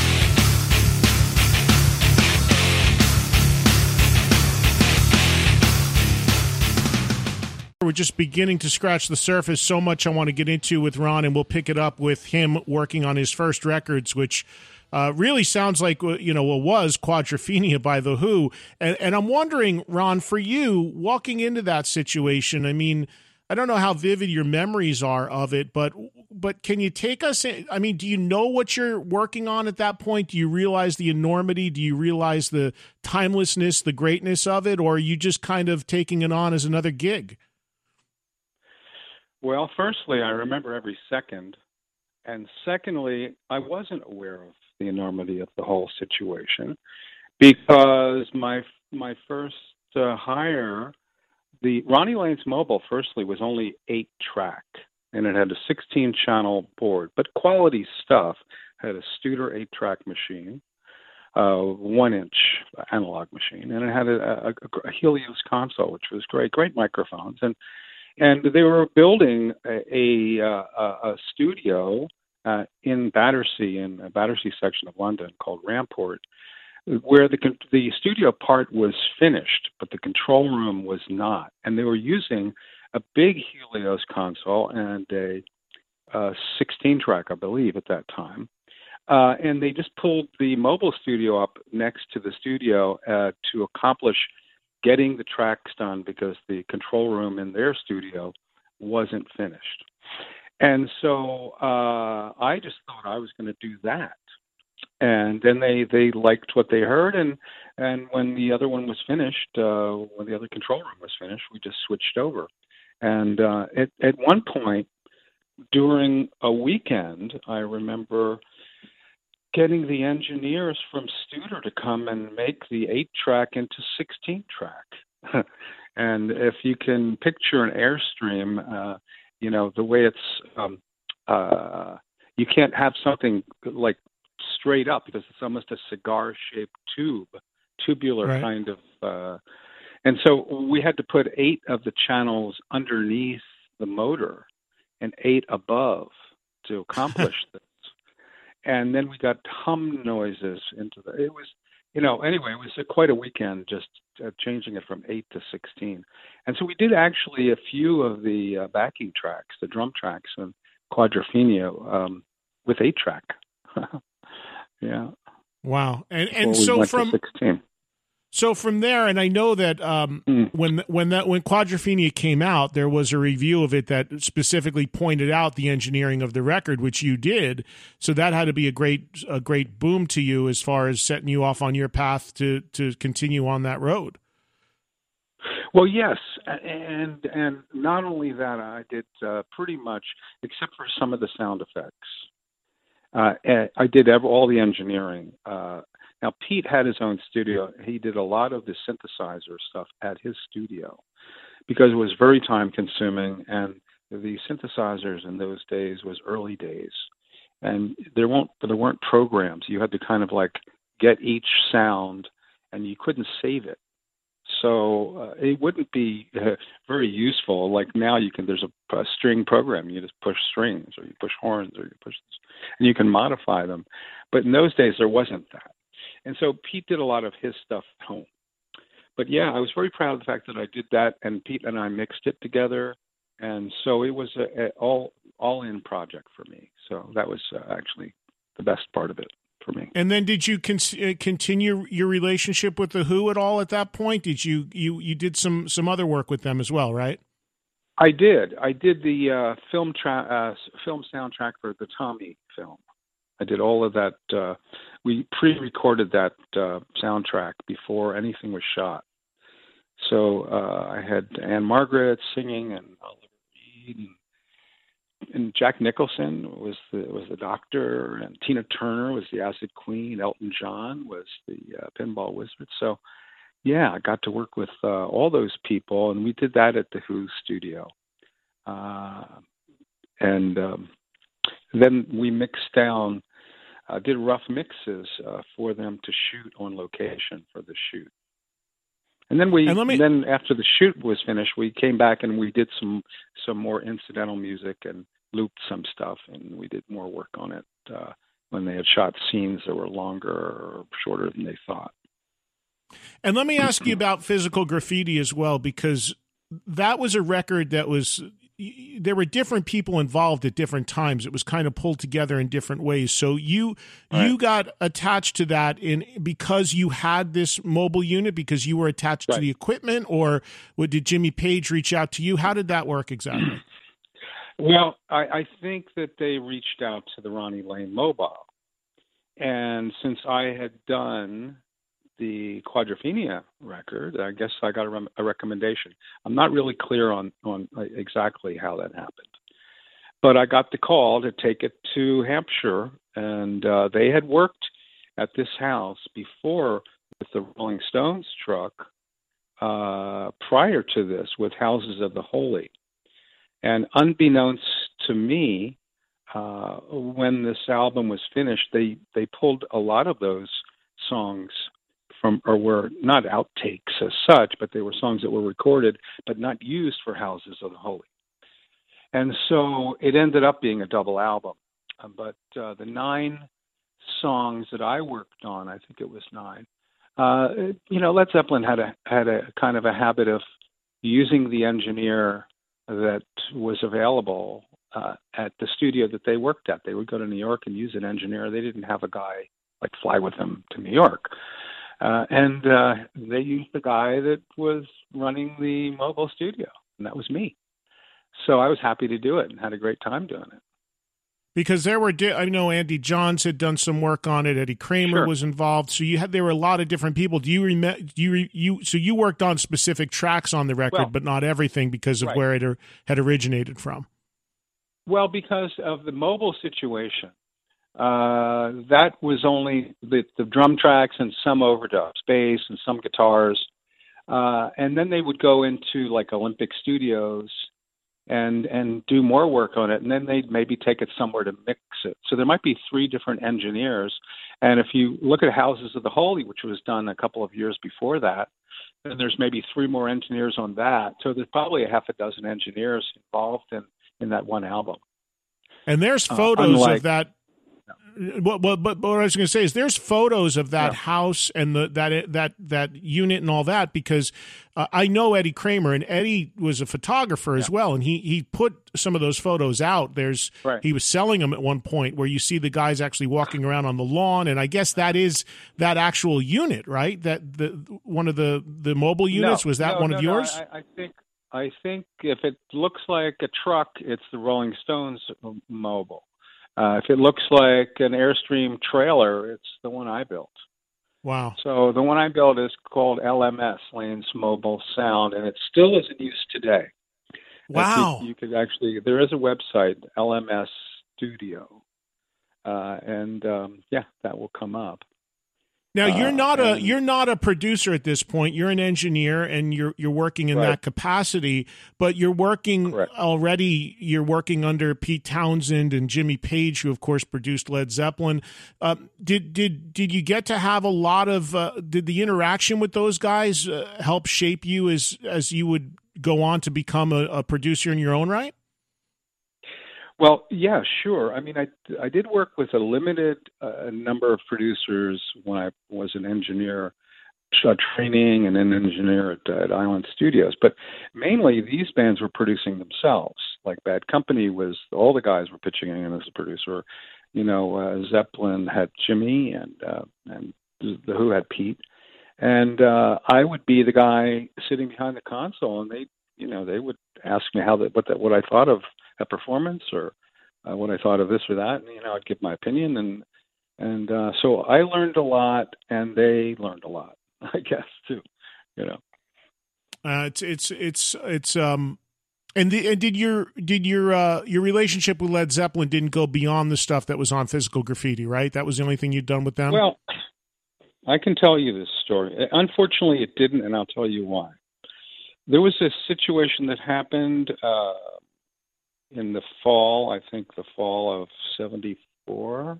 We're just beginning to scratch the surface. So much I want to get into with Ron, and we'll pick it up with him working on his first records, which really sounds like, what was Quadrophenia by The Who. And I'm wondering, Ron, for you, walking into that situation, I mean, I don't know how vivid your memories are of it, but can you take us in? I mean, do you know what you're working on at that point? Do you realize the enormity? Do you realize the timelessness, the greatness of it? Or are you just kind of taking it on as another gig?
Well, firstly, I remember every second. And secondly, I wasn't aware of the enormity of the whole situation because my first hire, the Ronnie Lane's Mobile, firstly, was only 8-track, and it had a 16-channel board, but quality stuff. Had a Studer 8-track machine, 1-inch analog machine, and it had a Helios console, which was great microphones, and they were building a studio in Battersea, in a Battersea section of London called Ramport, where the studio part was finished, but the control room was not. And they were using a big Helios console and a 16-track, I believe, at that time. And they just pulled the mobile studio up next to the studio to accomplish getting the tracks done because the control room in their studio wasn't finished. And so I just thought I was going to do that. And then they liked what they heard, and when the other one was finished, when the other control room was finished, we just switched over. And at one point during a weekend, I remember getting the engineers from Studer to come and make the 8-track into 16-track. And if you can picture an Airstream, the way it's, you can't have something like straight up because it's almost a cigar-shaped tubular right. Kind of. And so we had to put 8 of the channels underneath the motor and 8 above to accomplish this. And then we got hum noises into it was, anyway, it was quite a weekend just changing it from 8 to 16. And so we did actually a few of the backing tracks, the drum tracks and Quadrophenia with 8-track. Yeah.
Wow. And so from 16. So from there, and I know that when Quadrophenia came out, there was a review of it that specifically pointed out the engineering of the record, which you did. So that had to be a great boom to you as far as setting you off on your path to continue on that road.
Well, yes, and not only that, I did pretty much, except for some of the sound effects. I did all the engineering. Now, Pete had his own studio. He did a lot of the synthesizer stuff at his studio because it was very time-consuming, and the synthesizers in those days was early days. And there weren't programs. You had to kind of like get each sound, and you couldn't save it. So it wouldn't be very useful. Like now there's a string program. You just push strings or you push horns or you push this, and you can modify them. But in those days, there wasn't that. And so Pete did a lot of his stuff at home. But yeah, I was very proud of the fact that I did that, and Pete and I mixed it together. And so it was a all-in project for me. So that was actually the best part of it for me.
And then did you continue your relationship with The Who at all at that point? Did you did some other work with them as well, right?
I did. I did the film soundtrack for the Tommy film. I did all of that. We pre-recorded that soundtrack before anything was shot. So I had Anne Margaret singing, and Oliver Reed, and Jack Nicholson was the doctor, and Tina Turner was the Acid Queen. Elton John was the Pinball Wizard. So yeah, I got to work with all those people, and we did that at the Who studio. And then we mixed down, did rough mixes for them to shoot on location for the shoot. And then then after the shoot was finished, we came back and we did some more incidental music and looped some stuff, and we did more work on it when they had shot scenes that were longer or shorter than they thought.
And let me ask you about Physical Graffiti as well, because that was a record that was, there were different people involved at different times. It was kind of pulled together in different ways. So you got attached to that because you had this mobile unit, because you were attached to the equipment, or did Jimmy Page reach out to you? How did that work exactly?
Well, I think that they reached out to the Ronnie Lane Mobile. And since I had done the Quadrophenia record, I guess I got a recommendation. I'm not really clear on exactly how that happened. But I got the call to take it to Hampshire, and they had worked at this house before with the Rolling Stones truck prior to this with Houses of the Holy. And unbeknownst to me, when this album was finished, they pulled a lot of those songs from, or were not outtakes as such, but they were songs that were recorded but not used for Houses of the Holy. And so it ended up being a double album. But the 9 songs that I worked on, I think it was 9. Led Zeppelin had a kind of a habit of using the engineer that was available at the studio that they worked at. They would go to New York and use an engineer. They didn't have a guy like fly with them to New York. And they used the guy that was running the mobile studio, and that was me. So I was happy to do it and had a great time doing it.
Because there were, I know Andy Johns had done some work on it. Eddie Kramer was involved. So there were a lot of different people. Do you remember? So you worked on specific tracks on the record, but not everything because of where it had originated from.
Well, because of the mobile situation, that was only the drum tracks and some overdubs, bass and some guitars, and then they would go into like Olympic Studios and do more work on it, and then they'd maybe take it somewhere to mix it. So there might be 3 different engineers, and if you look at Houses of the Holy, which was done a couple of years before that, then there's maybe 3 more engineers on that. So there's probably a half a dozen engineers involved in that one album.
And there's photos of that. But what I was going to say is there's photos of that house and that unit and all that, because I know Eddie Kramer, and Eddie was a photographer as well, and he put some of those photos out. He was selling them at one point where you see the guys actually walking around on the lawn, and I guess that is that actual unit, right? That one of the mobile units was that one of yours?
I think if it looks like a truck, it's the Rolling Stones mobile. If it looks like an Airstream trailer, it's the one I built.
Wow. So
the one I built is called LMS, Lane's Mobile Sound, and it still is in use today.
Wow.
You could actually, there is a website, LMS Studio, and that will come up.
Now you're not a producer at this point. You're an engineer, and you're working in that capacity. But you're working already. You're working under Pete Townsend and Jimmy Page, who of course produced Led Zeppelin. Did you get to have a lot of? Did the interaction with those guys help shape you as you would go on to become a producer in your own right?
Well, yeah, sure. I mean, I did work with a limited number of producers when I was an engineer, training and an engineer at Island Studios. But mainly, these bands were producing themselves. Like Bad Company was, all the guys were pitching in as a producer. Zeppelin had Jimmy, and the Who had Pete, and I would be the guy sitting behind the console, and they would ask me what I thought of a performance, or what I thought of this or that, and I'd give my opinion, and so I learned a lot, and they learned a lot, I guess, too.
And did your relationship with Led Zeppelin didn't go beyond the stuff that was on Physical Graffiti, right? That was the only thing you'd done with them?
Well, I can tell you this story. Unfortunately, it didn't, and I'll tell you why. There was this situation that happened in the fall, I think the fall of '74.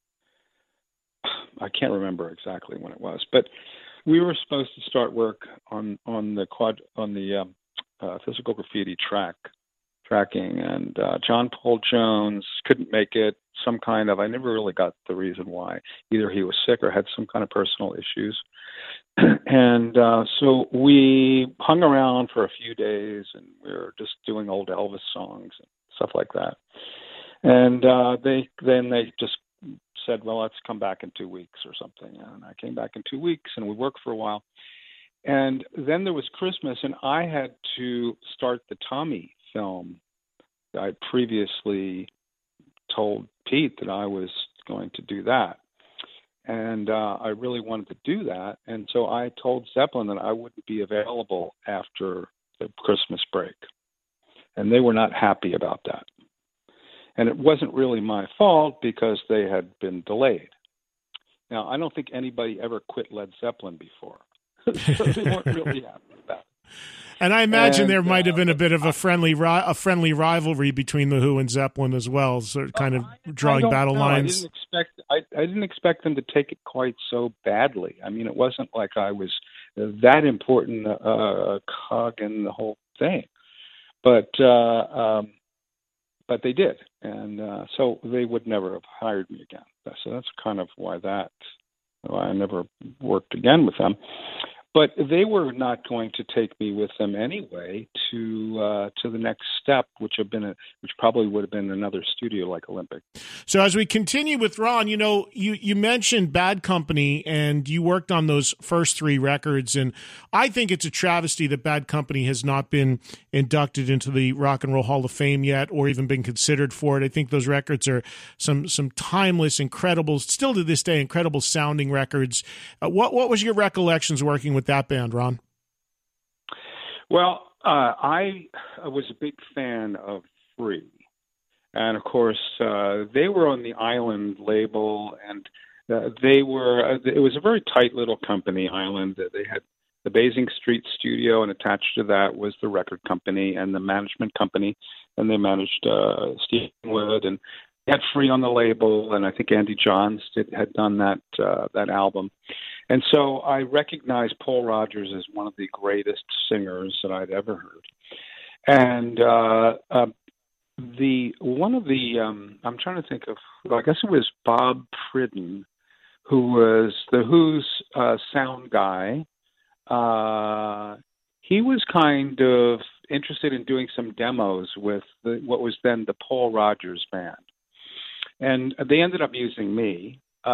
I can't remember exactly when it was, but we were supposed to start work on the Physical Graffiti tracking, and John Paul Jones couldn't make it. I never really got the reason why. Either he was sick or had some kind of personal issues. And so we hung around for a few days, and we were just doing old Elvis songs and stuff like that. And they just said, well, let's come back in 2 weeks or something. And I came back in 2 weeks, and we worked for a while. And then there was Christmas, and I had to start the Tommy film. I previously told Pete that I was going to do that. And I really wanted to do that. And so I told Zeppelin that I wouldn't be available after the Christmas break. And they were not happy about that. And it wasn't really my fault because they had been delayed. Now, I don't think anybody ever quit Led Zeppelin before. So they weren't really happy about it.
And I imagine there might have been a bit of a friendly rivalry between the Who and Zeppelin as well, sort of kind of drawing battle lines.
I didn't expect them to take it quite so badly. I mean, it wasn't like I was that important cog in the whole thing, but they did, and so they would never have hired me again. So that's kind of why I never worked again with them. But they were not going to take me with them anyway to the next step, which probably would have been another studio like Olympic.
So as we continue with Ron, you mentioned Bad Company, and you worked on those first three records, and I think it's a travesty that Bad Company has not been inducted into the Rock and Roll Hall of Fame yet, or even been considered for it. I think those records are some timeless, incredible, still to this day, incredible sounding records. What was your recollections working with that band, Ron?
Well, I was a big fan of Free, and of course they were on the Island label, and it was a very tight little company, Island. They had the Basing Street studio, and attached to that was the record company and the management company, and they managed Steve Wood, and they had Free on the label, and I think Andy Johns had done that album. And so I recognized Paul Rodgers as one of the greatest singers that I'd ever heard. And I'm trying to think of, I guess it was Bob Pridden, who was the Who's sound guy. He was kind of interested in doing some demos with what was then the Paul Rodgers Band. And they ended up using me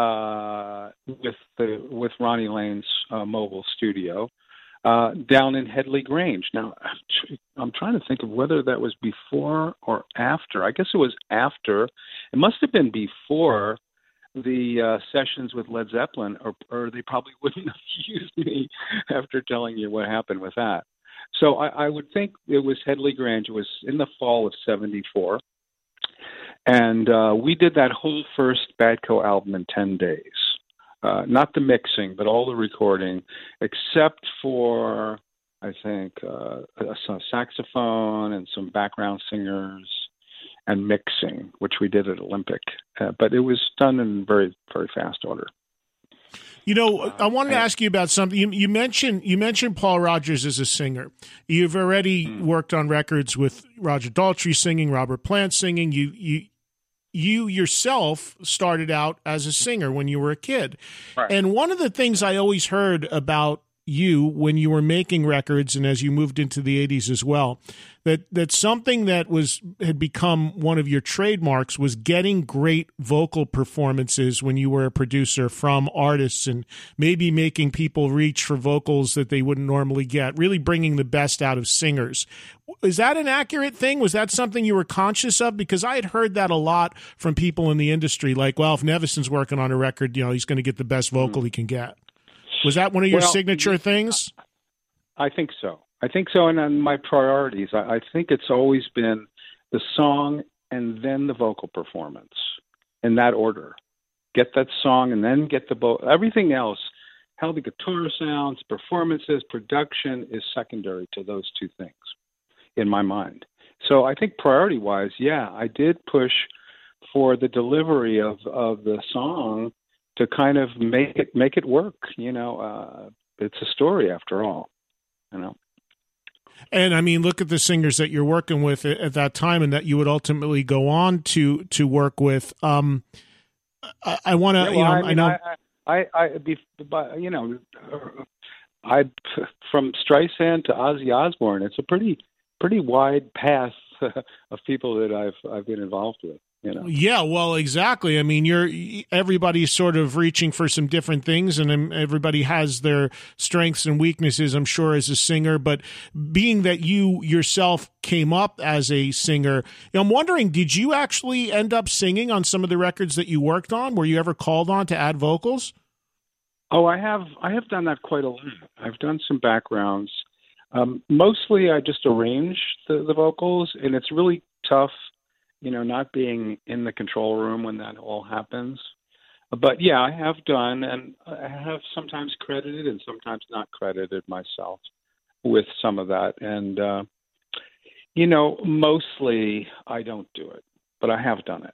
with Ronnie Lane's mobile studio down in Headley Grange. Now, I'm trying to think of whether that was before or after. I guess it was after. It must have been before the sessions with Led Zeppelin, or they probably wouldn't have used me after telling you what happened with that. So I would think it was Headley Grange. It was in the fall of '74. And we did that whole first Badco album in 10 days. Not the mixing, but all the recording, except for, I think, a saxophone and some background singers and mixing, which we did at Olympic. But it was done in very, very fast order.
You know, I wanted to ask you about something. You mentioned Paul Rodgers as a singer. You've already worked on records with Roger Daltrey singing, Robert Plant singing. You yourself started out as a singer when you were a kid.
Right.
And one of the things I always heard about you when you were making records and as you moved into the 80s as well, that something that had become one of your trademarks was getting great vocal performances when you were a producer from artists and maybe making people reach for vocals that they wouldn't normally get, really bringing the best out of singers. Is that an accurate thing? Was that something you were conscious of? Because I had heard that a lot from people in the industry, like, well, if Nevison's working on a record, he's going to get the best vocal he can get. Was that one of your signature things?
I think so. And on my priorities, I think it's always been the song and then the vocal performance in that order. Get that song and then get the everything else, how the guitar sounds, performances, production is secondary to those two things in my mind. So I think priority-wise, I did push for the delivery of the song to kind of make it work. It's a story after all.
And I mean, look at the singers that you're working with at that time, and that you would ultimately go on to work with. I want to, I know.
From Streisand to Ozzy Osbourne, it's a pretty wide path of people that I've been involved with.
Yeah, well, exactly. I mean, everybody's sort of reaching for some different things, and everybody has their strengths and weaknesses, I'm sure, as a singer. But being that you yourself came up as a singer, I'm wondering, did you actually end up singing on some of the records that you worked on? Were you ever called on to add vocals?
Oh, I have done that quite a lot. I've done some backgrounds. Mostly I just arrange the vocals, and it's really tough, not being in the control room when that all happens. But yeah, I have done, and I have sometimes credited and sometimes not credited myself with some of that. And, mostly I don't do it, but I have done it.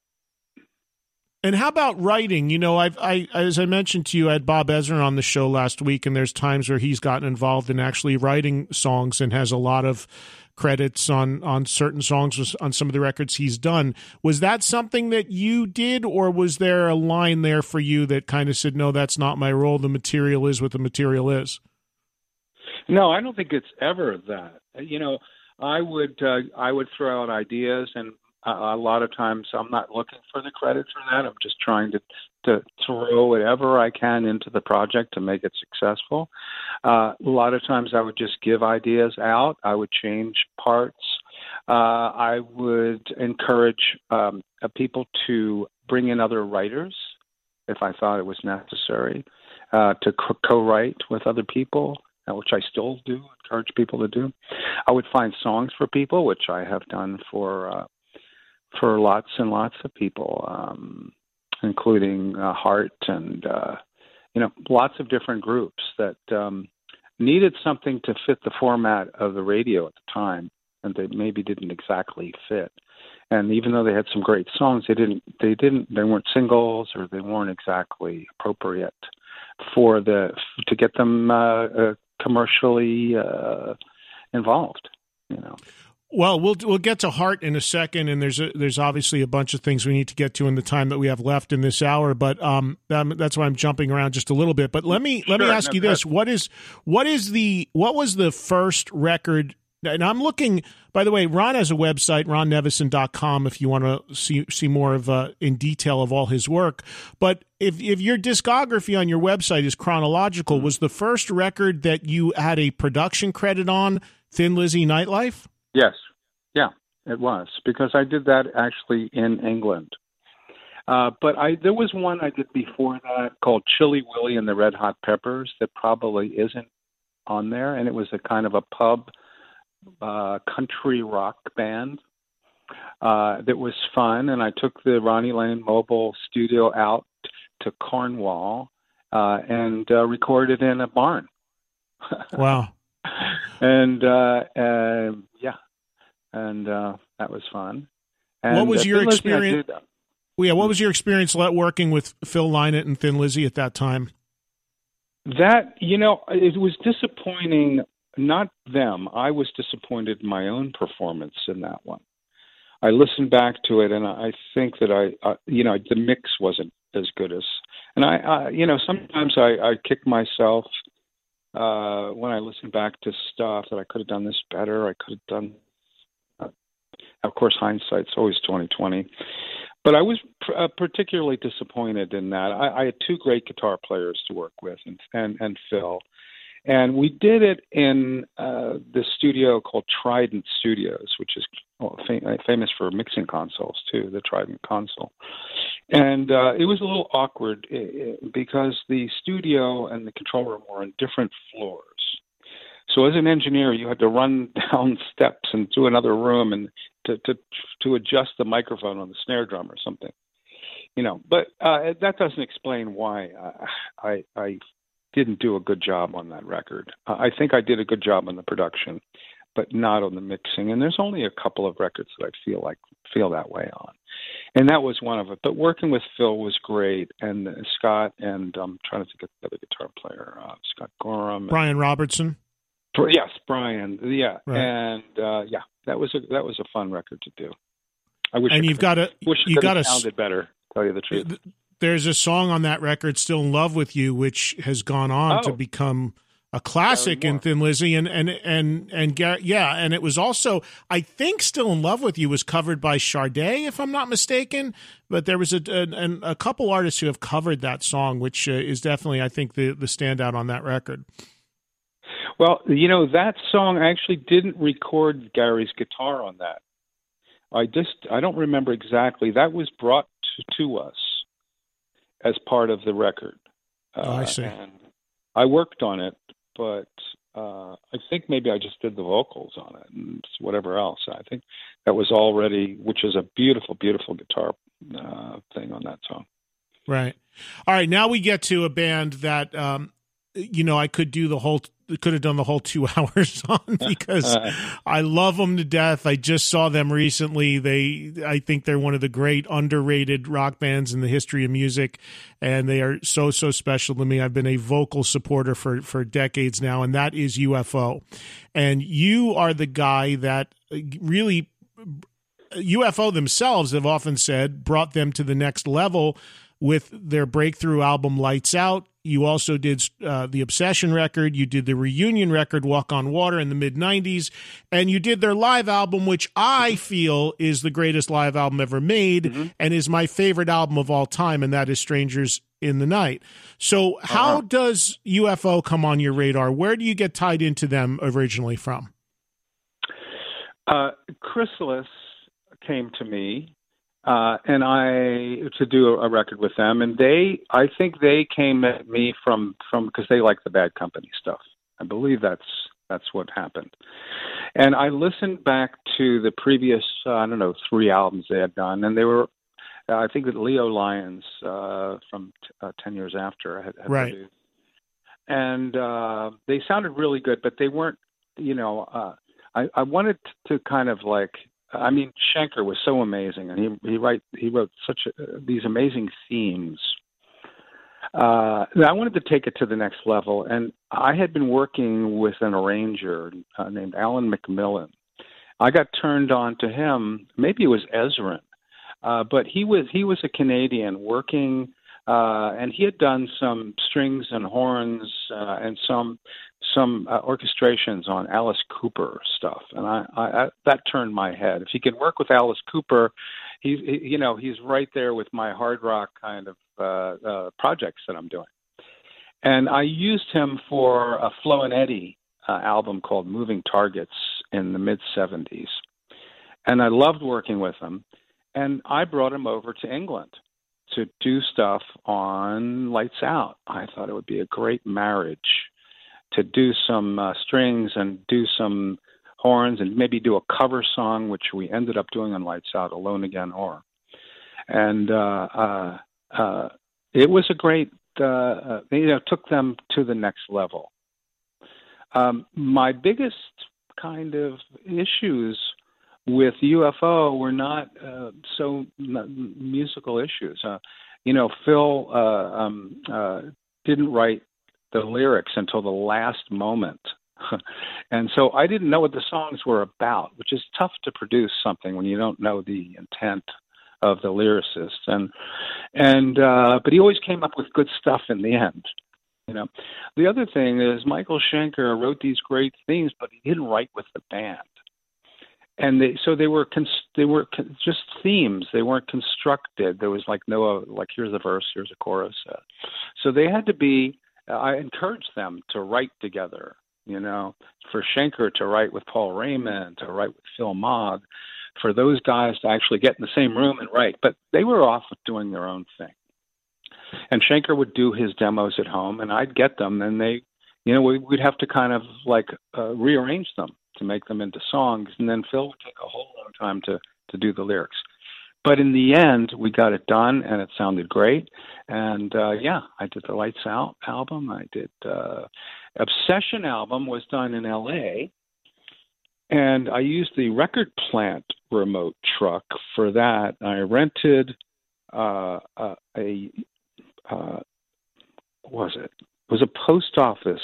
And how about writing? As I mentioned to you, I had Bob Ezrin on the show last week, and there's times where he's gotten involved in actually writing songs and has a lot of credits on certain songs on some of the records he's done. Was that something that you did, or was there a line there for you that kind of said, no, that's not my role, the material is what the material is?
No, I don't think it's ever that. I would throw out ideas, and a lot of times I'm not looking for the credit for that. I'm just trying to throw whatever I can into the project to make it successful. A lot of times I would just give ideas out. I would change parts. I would encourage people to bring in other writers if I thought it was necessary, to co-write with other people, which I still do encourage people to do. I would find songs for people, which I have done for lots and lots of people, including Heart and, lots of different groups that needed something to fit the format of the radio at the time, and they maybe didn't exactly fit. And even though they had some great songs, they weren't singles, or they weren't exactly appropriate to get them commercially involved,
Well, we'll get to Heart in a second, and there's obviously a bunch of things we need to get to in the time that we have left in this hour. But that's why I'm jumping around just a little bit. But let me ask you this: what was the first record? And I'm looking. By the way, Ron has a website, ronnevison.com, if you want to see more of in detail of all his work. But if your discography on your website is chronological, was the first record that you had a production credit on Thin Lizzy Nightlife?
Yes. Yeah, it was, because I did that actually in England. But there was one I did before that called Chili Willy and the Red Hot Peppers that probably isn't on there, and it was a kind of a pub country rock band that was fun, and I took the Ronnie Lane Mobile Studio out to Cornwall and recorded in a barn.
Wow.
And that was fun. And
what was your experience? What was your experience working with Phil Lynott and Thin Lizzy at that time?
That, it was disappointing, not them. I was disappointed in my own performance in that one. I listened back to it, and I think that the mix wasn't as good as, and sometimes I kick myself when I listen back to stuff that I could have done this better. I could have done, of course, hindsight's always 20/20. But I was particularly disappointed in that. I had two great guitar players to work with, and Phil. And we did it in this studio called Trident Studios, which is famous for mixing consoles, too, the Trident console. And it was a little awkward because the studio and the control room were on different floors. So as an engineer, you had to run down steps into another room and to adjust the microphone on the snare drum or something. But that doesn't explain why I didn't do a good job on that record. I think I did a good job on the production, but not on the mixing. And there's only a couple of records that I feel that way on. And that was one of it. But working with Phil was great. And Scott, and I'm trying to think of the other guitar player, Scott Gorham.
Brian Robertson.
Yes, Brian. Yeah.
Right.
And that was a fun record to do. I wish
and
it could have sounded better, to tell you the truth.
There's a song on that record, Still in Love with You, which has gone on to become a classic in Thin Lizzy, and it was also, I think, Still in Love with You was covered by Sade, if I'm not mistaken. But there was a couple artists who have covered that song, which is definitely, I think, the standout on that record.
Well, that song, I actually didn't record Gary's guitar on that. I don't remember exactly. That was brought to us as part of the record.
I see.
And I worked on it, but I think maybe I just did the vocals on it and whatever else. I think that was already, which is a beautiful, beautiful guitar thing on that song.
Right. All right. Now we get to a band that, I could have done the whole 2 hours on because I love them to death. I just saw them recently. I think they're one of the great underrated rock bands in the history of music, and they are so, so special to me. I've been a vocal supporter for decades now, and that is UFO. And you are the guy that really, UFO themselves have often said, brought them to the next level with their breakthrough album Lights Out. You also did the Obsession record. You did the reunion record, Walk on Water, in the mid-'90s. And you did their live album, which I feel is the greatest live album ever made and is my favorite album of all time, and that is Strangers in the Night. So how does UFO come on your radar? Where do you get tied into them originally from?
Chrysalis came to me. And to do a record with them, and I think they came at me from because they like the Bad Company stuff. I believe that's what happened. And I listened back to the previous 3 albums they had done, and they were, I think that Leo Lyons from 10 Years After had produced, and they sounded really good, but they weren't. I wanted to kind of like. I mean, Schenker was so amazing, and he wrote these amazing themes. I wanted to take it to the next level, and I had been working with an arranger named Alan McMillan. I got turned on to him. Maybe it was Ezrin, but he was a Canadian working, and he had done some strings and horns and some orchestrations on Alice Cooper stuff, and I that turned my head. If you can work with Alice Cooper, he's right there with my hard rock kind of projects that I'm doing. And I used him for a Flo and Eddie album called Moving Targets in the mid-'70s, and I loved working with him. And I brought him over to England to do stuff on Lights Out. I thought it would be a great marriage to do some strings and do some horns and maybe do a cover song, which we ended up doing on Lights Out, Alone Again Or. And it was a great, took them to the next level. My biggest kind of issues with UFO were not musical issues. Phil didn't write the lyrics until the last moment. And so I didn't know what the songs were about, which is tough to produce something when you don't know the intent of the lyricist. But he always came up with good stuff in the end. You know, the other thing is Michael Schenker wrote these great themes, but he didn't write with the band. And they were just themes. They weren't constructed. There was here's a verse, here's a chorus. So they had to be. I encouraged them to write together. You know, for Schenker to write with Paul Raymond, to write with Phil Mogg, for those guys to actually get in the same room and write. But they were off doing their own thing. And Schenker would do his demos at home, and I'd get them, and we'd have to kind of rearrange them to make them into songs, and then Phil would take a whole long time to do the lyrics. But in the end, we got it done, and it sounded great. And I did the Lights Out album. I did Obsession album was done in L.A., and I used the Record Plant remote truck for that. I rented it was a post office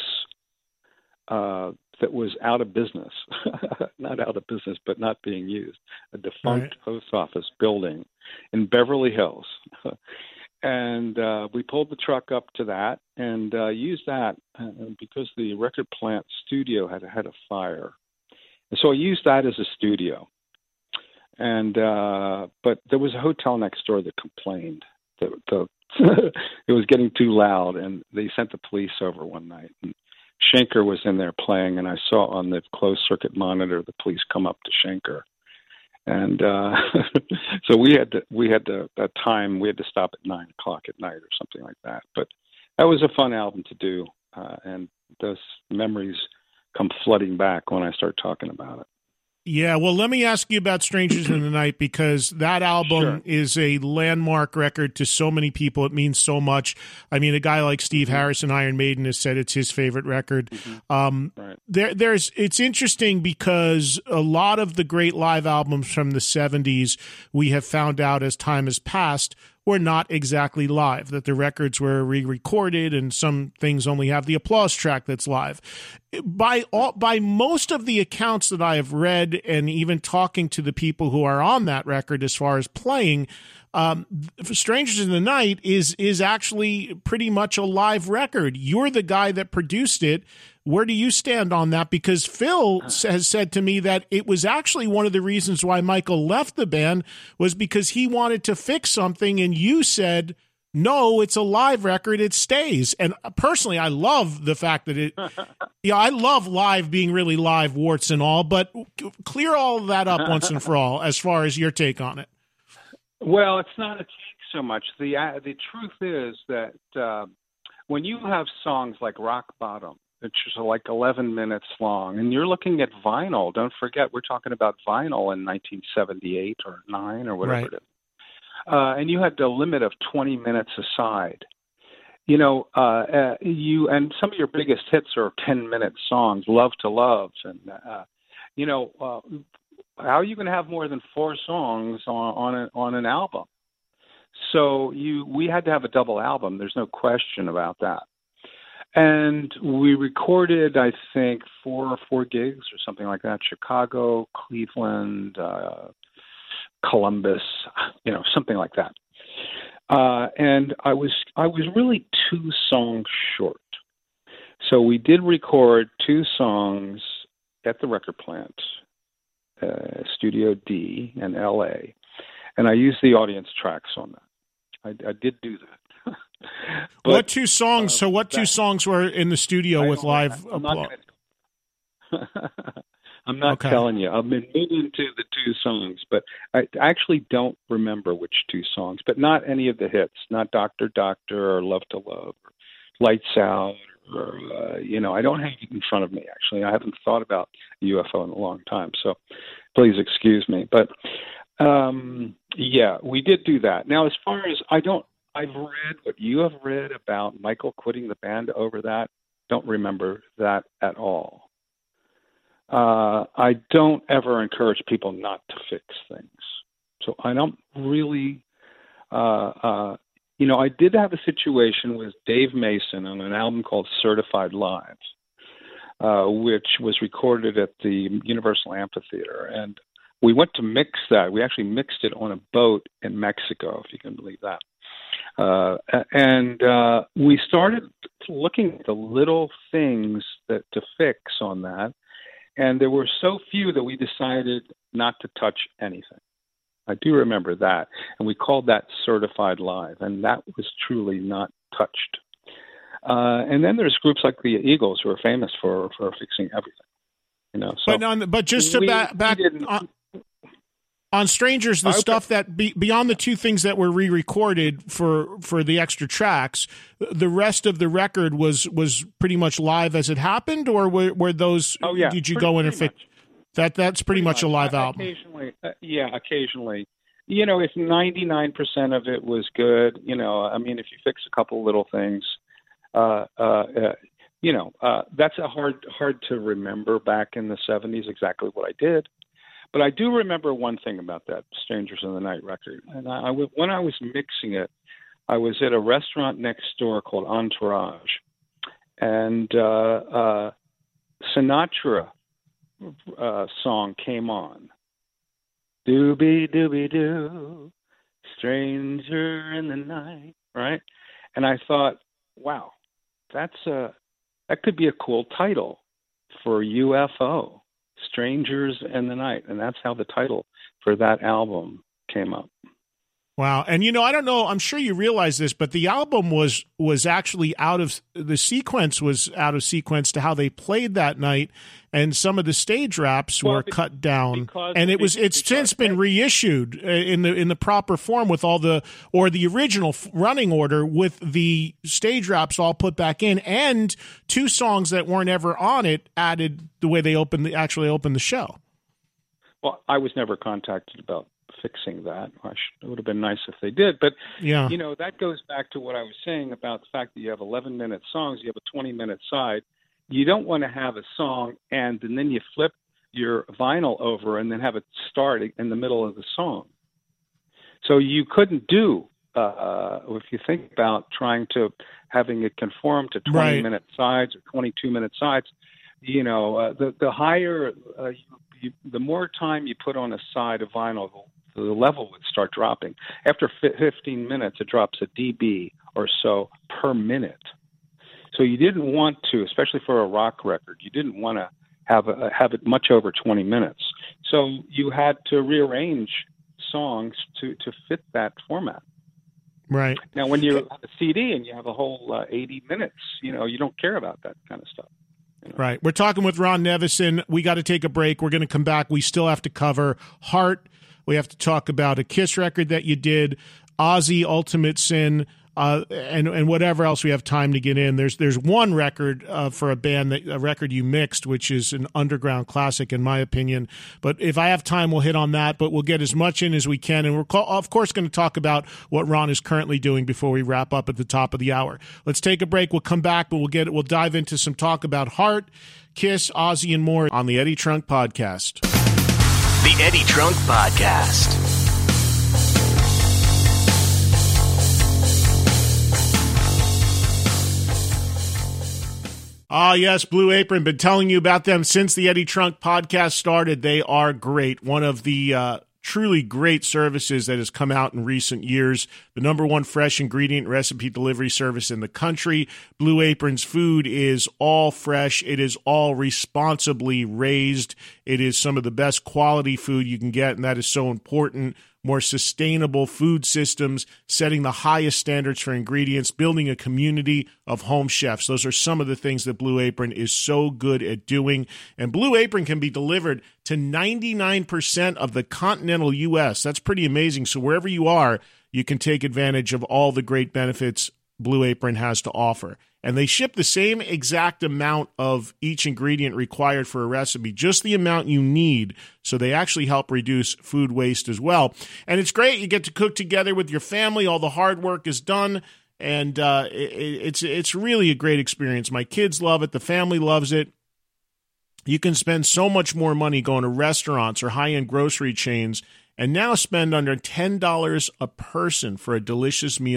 that was out of business, not out of business, but not being used, a defunct post office building in Beverly Hills. And we pulled the truck up to that and used that because the Record Plant studio had a fire. And so I used that as a studio. And but there was a hotel next door that complained that it was getting too loud, and they sent the police over one night. And Schenker was in there playing, and I saw on the closed circuit monitor the police come up to Schenker. And so we had to stop at 9 o'clock at night or something like that. But that was a fun album to do, and those memories come flooding back when I start talking about it.
Yeah, well, let me ask you about Strangers in the Night, because that album is a landmark record to so many people. It means so much. I mean, a guy like Steve Harrison, Iron Maiden, has said it's his favorite record. It's interesting because a lot of the great live albums from the 70s, we have found out as time has passed, were not exactly live, that the records were re-recorded and some things only have the applause track that's live. By most of the accounts that I have read, and even talking to the people who are on that record as far as playing, Strangers in the Night is actually pretty much a live record. You're the guy that produced it. Where do you stand on that? Because Phil has said to me that it was actually one of the reasons why Michael left the band was because he wanted to fix something, and you said, no, it's a live record, it stays. And personally, I love the fact that I love live being really live, warts and all, but clear all of that up once and for all as far as your take on it.
Well, it's not a take so much. The truth is that when you have songs like Rock Bottom, it's just like 11 minutes long, and you're looking at vinyl. Don't forget, we're talking about vinyl in 1978 or 9 or whatever it is. And you had a limit of 20 minutes aside. You and some of your biggest hits are 10-minute songs, Love to Love, and how are you going to have more than 4 songs on an album? So we had to have a double album. There's no question about that. And we recorded, I think, 4 gigs or something like that: Chicago, Cleveland, Columbus, something like that. And I was really 2 songs short. So we did record 2 songs at the Record Plant, Studio D in L.A., and I used the audience tracks on that. I did do that. But,
what 2 songs? What 2 songs were in the studio with live applause?
I'm not telling you. I've been moving to the 2 songs, but I actually don't remember which 2 songs. But not any of the hits. Not Doctor Doctor or Love to Love or Lights Out. Or I don't have it in front of me. Actually, I haven't thought about UFO in a long time. So please excuse me. But we did do that. Now, as far as I've read what you have read about Michael quitting the band over that. Don't remember that at all. I don't ever encourage people not to fix things. So I don't really I did have a situation with Dave Mason on an album called Certified Live, which was recorded at the Universal Amphitheater. And we went to mix that. We actually mixed it on a boat in Mexico, if you can believe that. And we started looking at the little things to fix on that. And there were so few that we decided not to touch anything. I do remember that. And we called that Certified Live. And that was truly not touched. And then there's groups like the Eagles who are famous for fixing everything. So
but just to back on Strangers, the stuff that beyond the two things that were re-recorded for the extra tracks, the rest of the record was pretty much live as it happened, or were those? Oh yeah, did you go in and fix that? That's pretty much a live album.
Occasionally, occasionally. If 99% of it was good, if you fix a couple little things, that's a hard to remember back in the 70s exactly what I did. But I do remember one thing about that Strangers in the Night record. And when I was mixing it, I was at a restaurant next door called Entourage. And Sinatra song came on. Doobie doobie doo, stranger in the night, right? And I thought, wow, that could be a cool title for UFO. Strangers in the Night, and that's how the title for that album came up.
Wow. And I don't know, I'm sure you realize this, but the album was actually the sequence was out of sequence to how they played that night, and some of the stage wraps were cut down, and it's since been reissued in the proper form with all the original running order with the stage wraps all put back in, and two songs that weren't ever on it added the way they actually opened the show.
Well, I was never contacted about fixing that. It would have been nice if they did. But, that goes back to what I was saying about the fact that you have 11-minute songs, you have a 20-minute side. You don't want to have a song and then you flip your vinyl over and then have it start in the middle of the song. So you couldn't do, if you think about trying to having it conform to 20-minute sides or 22-minute sides, the higher, the more time you put on a side of vinyl, the level would start dropping. After 15 minutes, it drops a dB or so per minute. So you didn't want to, especially for a rock record, you didn't want to have it much over 20 minutes. So you had to rearrange songs to fit that format.
Right.
Now, when you have a CD and you have a whole 80 minutes, you don't care about that kind of stuff.
Right. We're talking with Ron Nevison. We got to take a break. We're going to come back. We still have to cover Heart. We have to talk about a Kiss record that you did, Ozzy, Ultimate Sin, and whatever else we have time to get in. There's one record for a record you mixed, which is an underground classic in my opinion. But if I have time, we'll hit on that. But we'll get as much in as we can, and we're of course going to talk about what Ron is currently doing before we wrap up at the top of the hour. Let's take a break. We'll come back, but we'll dive into some talk about Heart, Kiss, Ozzy, and more on the Eddie Trunk Podcast.
The Eddie Trunk Podcast.
Ah, yes, Blue Apron. Been telling you about them since the Eddie Trunk Podcast started. They are great. One of the truly great services that has come out in recent years. The #1 fresh ingredient recipe delivery service in the country. Blue Apron's food is all fresh. It is all responsibly raised. It is some of the best quality food you can get, and that is so important. More sustainable food systems, setting the highest standards for ingredients, building a community of home chefs. Those are some of the things that Blue Apron is so good at doing. And Blue Apron can be delivered to 99% of the continental U.S. That's pretty amazing. So wherever you are, you can take advantage of all the great benefits Blue Apron has to offer. And they ship the same exact amount of each ingredient required for a recipe, just the amount you need. So they actually help reduce food waste as well. And it's great. You get to cook together with your family. All the hard work is done. And it's really a great experience. My kids love it. The family loves it. You can spend so much more money going to restaurants or high-end grocery chains and now spend under $10 a person for a delicious meal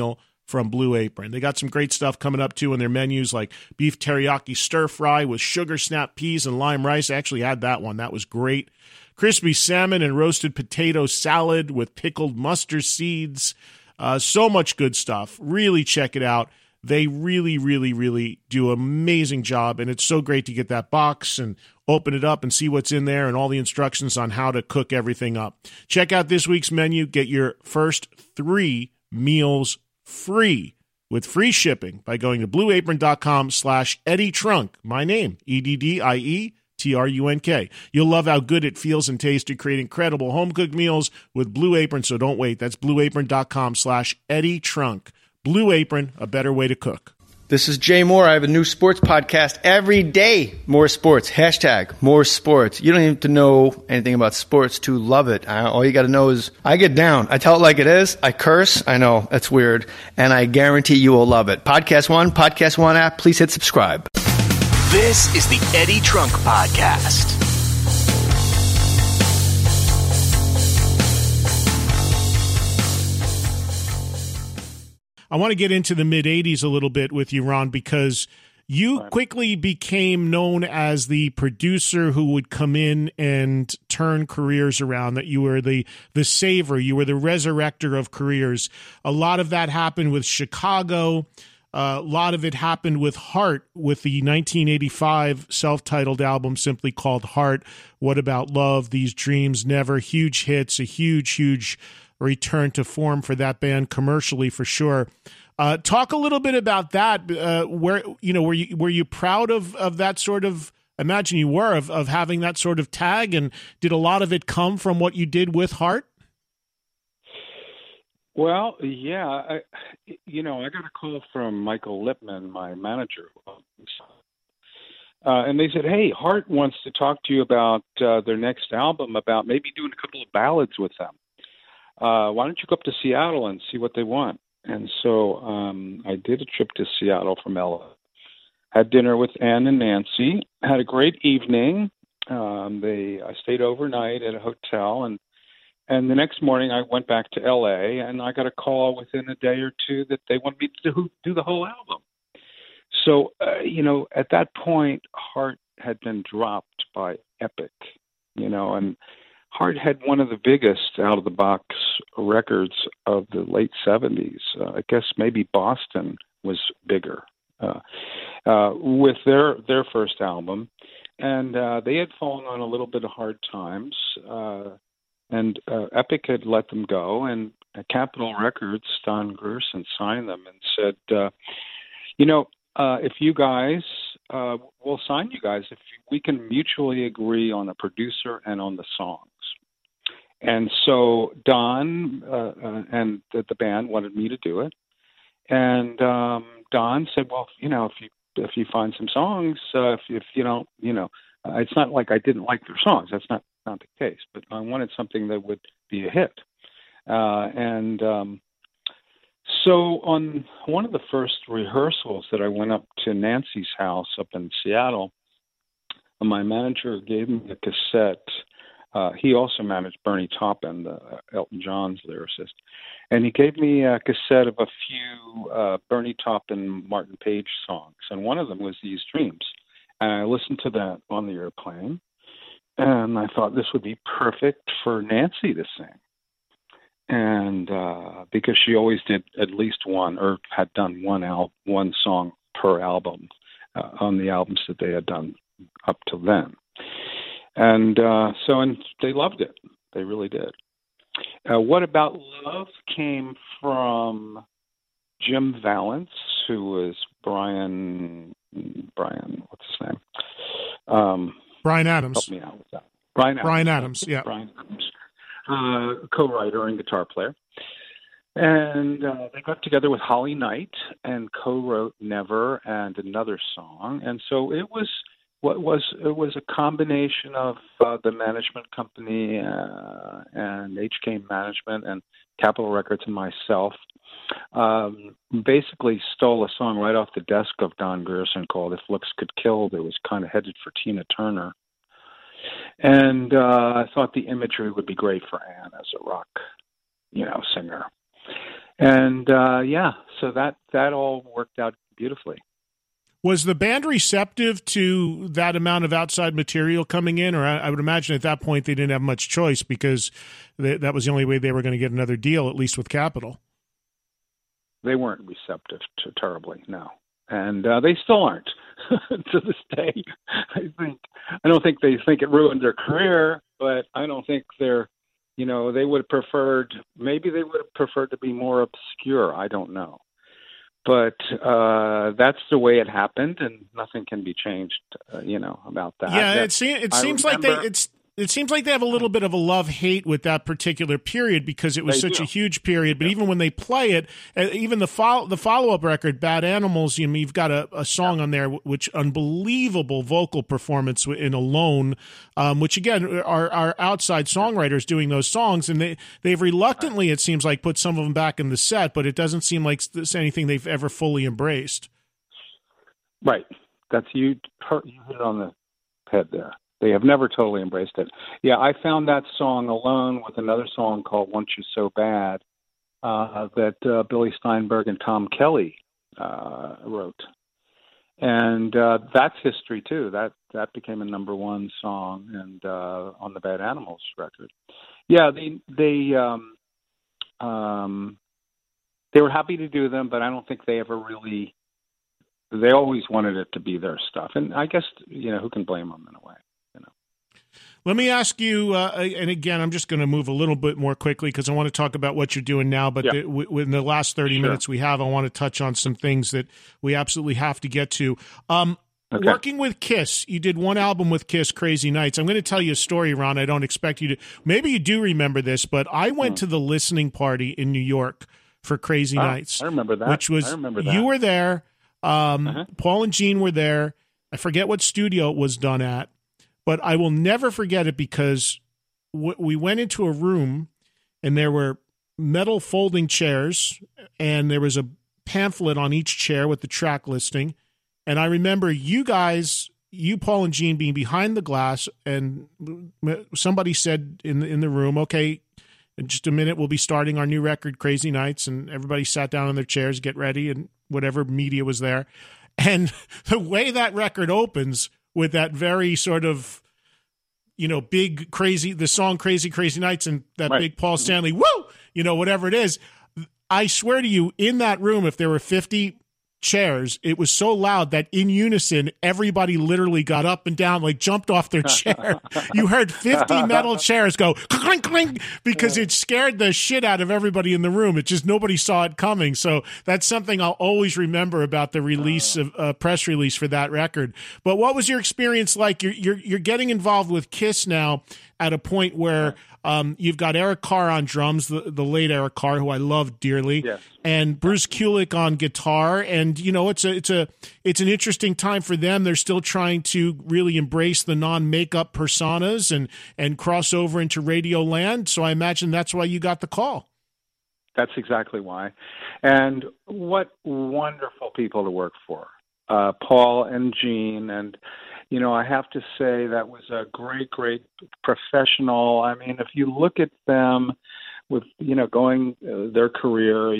from Blue Apron. They got some great stuff coming up, too, in their menus, like beef teriyaki stir fry with sugar snap peas and lime rice. I actually had that one. That was great. Crispy salmon and roasted potato salad with pickled mustard seeds. So much good stuff. Really check it out. They really, really, really do an amazing job, and it's so great to get that box and open it up and see what's in there and all the instructions on how to cook everything up. Check out this week's menu. Get your first 3 meals free with free shipping by going to blueapron.com/Eddie Trunk. My name, EDDIETRUNK. You'll love how good it feels and tastes to create incredible home-cooked meals with Blue Apron, so don't wait. That's blueapron.com/Eddie Trunk. Blue Apron, a better way to cook.
This is Jay Moore. I have a new sports podcast every day. More sports. Hashtag more sports. You don't even have to know anything about sports to love it. All you got to know is I get down. I tell it like it is. I curse. I know. That's weird. And I guarantee you will love it. Podcast One app. Please hit subscribe.
This is the Eddie Trunk Podcast.
I want to get into the mid-'80s a little bit with you, Ron, because you quickly became known as the producer who would come in and turn careers around, that you were the saver, you were the resurrector of careers. A lot of that happened with Chicago. A lot of it happened with Heart, with the 1985 self-titled album simply called Heart. What About Love, These Dreams Never, huge hits, a huge return to form for that band commercially, for sure. Talk a little bit about that. Were you proud of that sort of? Imagine you were of having that sort of tag, and did a lot of it come from what you did with Heart?
Well, yeah, I got a call from Michael Lipman, my manager, and they said, "Hey, Heart wants to talk to you about their next album, about maybe doing a couple of ballads with them. Why don't you go up to Seattle and see what they want?" And so I did a trip to Seattle from LA, had dinner with Ann and Nancy, had a great evening. I stayed overnight at a hotel, and the next morning I went back to LA, and I got a call within a day or two that they wanted me to do the whole album. So, at that point, Heart had been dropped by Epic, and Heart had one of the biggest out-of-the-box records of the late 70s. I guess maybe Boston was bigger with their first album. And they had fallen on a little bit of hard times. And Epic had let them go. And Capitol Records, Don Gerson, signed them and said, if you guys, we'll sign you guys if we can mutually agree on a producer and on the songs. And so Don and the band wanted me to do it, and Don said, "Well, if you find some songs, if you don't, it's not like I didn't like their songs. That's not the case. But I wanted something that would be a hit." So on one of the first rehearsals that I went up to Nancy's house up in Seattle, my manager gave me a cassette. He also managed Bernie Taupin, Elton John's lyricist. And he gave me a cassette of a few Bernie Taupin, Martin Page songs. And one of them was These Dreams. And I listened to that on the airplane. And I thought this would be perfect for Nancy to sing. And because she always did at least one, or had done one song per album on the albums that they had done up till then. And they loved it. They really did. What About Love came from Jim Valance, who was Brian, what's his name?
Brian Adams.
Help me out with that. Brian Adams,
yeah.
Brian Adams, co-writer and guitar player. And they got together with Holly Knight and co-wrote Never and another song. And so it was a combination of the management company and HK Management and Capitol Records and myself. Basically stole a song right off the desk of Don Gerson called "If Looks Could Kill." That was kind of headed for Tina Turner. And I thought the imagery would be great for Ann as a rock, singer. And so that all worked out beautifully.
Was the band receptive to that amount of outside material coming in? Or I would imagine at that point they didn't have much choice because that was the only way they were going to get another deal, at least with Capitol.
They weren't receptive terribly, no. And they still aren't to this day. I don't think they think it ruined their career, but I don't think they would have preferred, maybe they would have preferred to be more obscure. I don't know. But that's the way it happened, and nothing can be changed, about that.
Yeah, it seems like it seems like they have a little bit of a love-hate with that particular period because it was such a huge period. But even when they play it, even the follow-up record, Bad Animals, you've got a song on there which unbelievable vocal performance in Alone, which again are outside songwriters doing those songs, and they've reluctantly, it seems like, put some of them back in the set, but it doesn't seem like it's anything they've ever fully embraced.
Right. That's you hit it on the head there. They have never totally embraced it. Yeah, I found that song Alone with another song called Want You So Bad that Billy Steinberg and Tom Kelly wrote. And that's history, too. That became a number one song and on the Bad Animals record. Yeah, they were happy to do them, but I don't think they ever really – they always wanted it to be their stuff. And I guess, who can blame them in a way?
Let me ask you, and again, I'm just going to move a little bit more quickly because I want to talk about what you're doing now. But within the last 30 minutes we have, I want to touch on some things that we absolutely have to get to. Working with Kiss, you did one album with Kiss, Crazy Nights. I'm going to tell you a story, Ron. I don't expect you to. Maybe you do remember this, but I went to the listening party in New York for Crazy Nights.
I remember that.
Which was, you were there. Paul and Gene were there. I forget what studio it was done at. But I will never forget it because we went into a room and there were metal folding chairs and there was a pamphlet on each chair with the track listing. And I remember you guys, Paul and Gene, being behind the glass, and somebody said in the room, okay, in just a minute we'll be starting our new record, Crazy Nights, and everybody sat down in their chairs, get ready, and whatever media was there. And the way that record opens with that very sort of, big crazy, the song Crazy, Crazy Nights and that big Paul Stanley, woo, whatever it is. I swear to you, in that room, if there were 50 chairs, it was so loud that in unison, everybody literally got up and down, like jumped off their chair. You heard 50 metal chairs go clink, clink, because it scared the shit out of everybody in the room. It just, nobody saw it coming. So that's something I'll always remember about the release of press release for that record. But what was your experience like? You're getting involved with Kiss now at a point where you've got Eric Carr on drums, the late Eric Carr, who I love dearly, and Bruce Kulick on guitar. And it's an interesting time for them. They're still trying to really embrace the non-makeup personas and cross over into radio land. So I imagine that's why you got the call.
That's exactly why. And what wonderful people to work for, Paul and Gene. And I have to say that was a great, great professional. I mean, if you look at them with, going their career,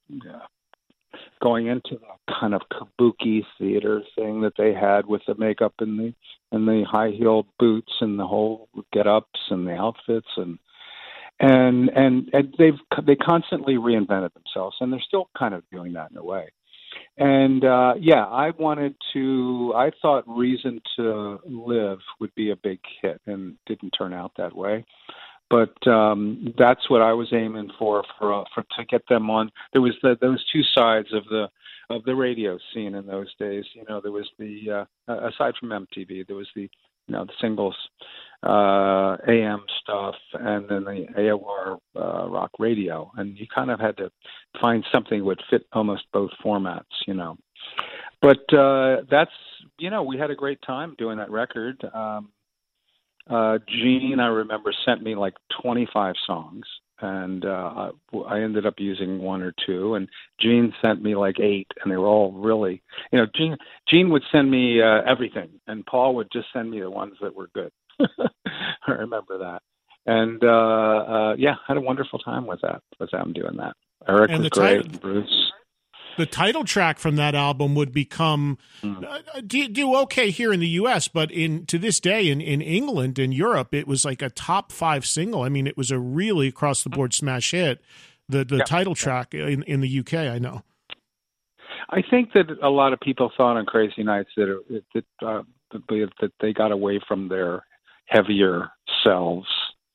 going into the kind of kabuki theater thing that they had with the makeup and the high-heeled boots and the whole get-ups and the outfits and they constantly reinvented themselves, and they're still kind of doing that in a way. And, I thought Reason to Live would be a big hit, and didn't turn out that way. But that's what I was aiming for to get them on. There was those two sides of the radio scene in those days. There was the aside from MTV, there was the singles, AM stuff, and then the AOR rock radio, and you kind of had to find something that would fit almost both formats, But that's we had a great time doing that record. Gene, I remember, sent me like 25 songs, and I ended up using one or two, and Gene sent me like 8, and they were all really, Gene would send me everything, and Paul would just send me the ones that were good. I remember that. And had a wonderful time with them doing that. Eric
and
was great, and Bruce.
The title track from that album would become do okay here in the U.S., but to this day in England and Europe, it was like a top 5 single. I mean, it was a really across the board smash hit. The title track in the UK, I know.
I think that a lot of people thought on Crazy Nights that they got away from their heavier selves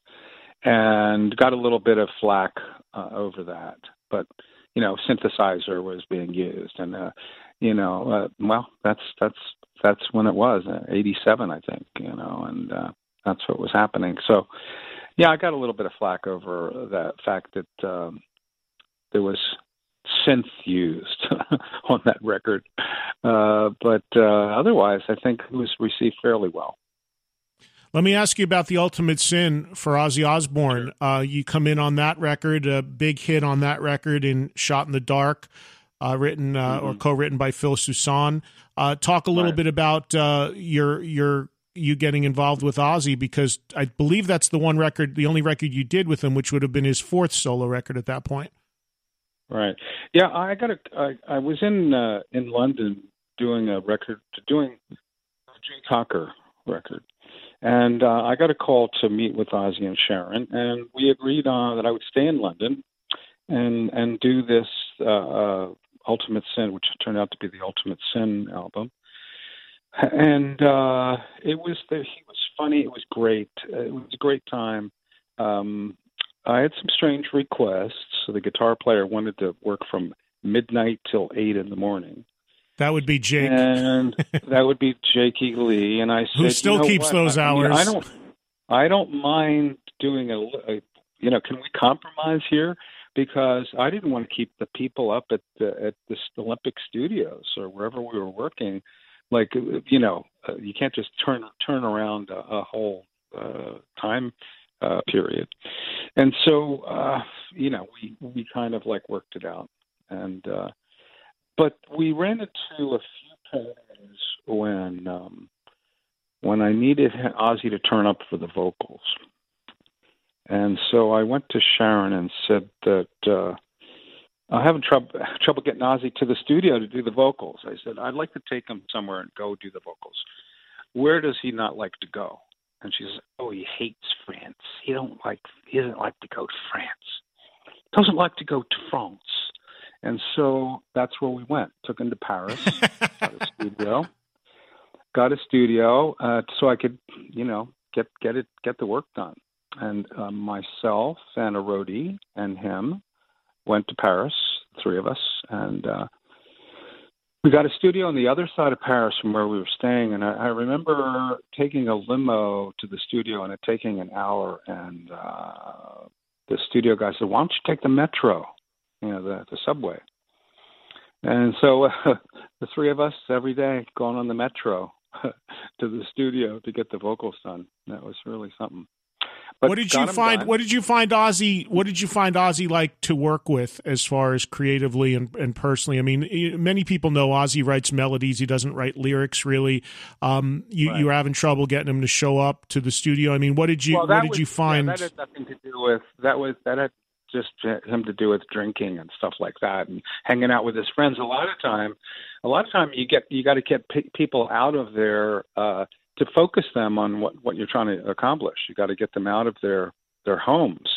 and got a little bit of flack over that, but. Synthesizer was being used, and well, that's when it was 87, I think, and that's what was happening. So, yeah, I got a little bit of flack over that fact that there was synth used on that record, but otherwise, I think it was received fairly well.
Let me ask you about The Ultimate Sin for Ozzy Osbourne. Sure. You come in on that record, a big hit on that record in Shot in the Dark, written or co-written by Phil Soussan. Talk a little bit about you getting involved with Ozzy, because I believe that's the only record you did with him, which would have been his 4th solo record at that point.
Right. Yeah, I was in London doing a Jay Cocker record. And I got a call to meet with Ozzy and Sharon, and we agreed that I would stay in London and do this Ultimate Sin, which turned out to be the Ultimate Sin album. And he was funny. It was great. It was a great time. I had some strange requests. So the guitar player wanted to work from midnight till 8 in the morning.
That would be Jake.
And that would be Jakey Lee. And I said,
who still keeps those hours.
I don't mind doing can we compromise here? Because I didn't want to keep the people up at the Olympic Studios or wherever we were working. Like, you can't just turn around a whole time period. And so, we kind of like worked it out. And, but we ran into a few times when I needed Ozzy to turn up for the vocals. And so I went to Sharon and said that I'm having trouble getting Ozzy to the studio to do the vocals. I said, I'd like to take him somewhere and go do the vocals. Where does he not like to go? And she says, oh, he hates France. He doesn't like to go to France. Doesn't like to go to France. And so that's where we went. Took him to Paris, got a studio, so I could, get the work done. And myself and a roadie and him went to Paris, 3 of us, and we got a studio on the other side of Paris from where we were staying. And I remember taking a limo to the studio, and it taking an hour. And the studio guy said, "Why don't you take the metro?" The subway. And so the 3 of us every day going on the metro to the studio to get the vocals done. That was really something. But
what did you find Ozzy like to work with as far as creatively and personally? I mean, many people know Ozzy writes melodies. He doesn't write lyrics really. You were having trouble getting him to show up to the studio. I mean, what did you find?
Yeah, that had nothing to do with that had just him to do with drinking and stuff like that, and hanging out with his friends. A lot of time you got to get people out of there to focus them on what you're trying to accomplish. You got to get them out of their homes.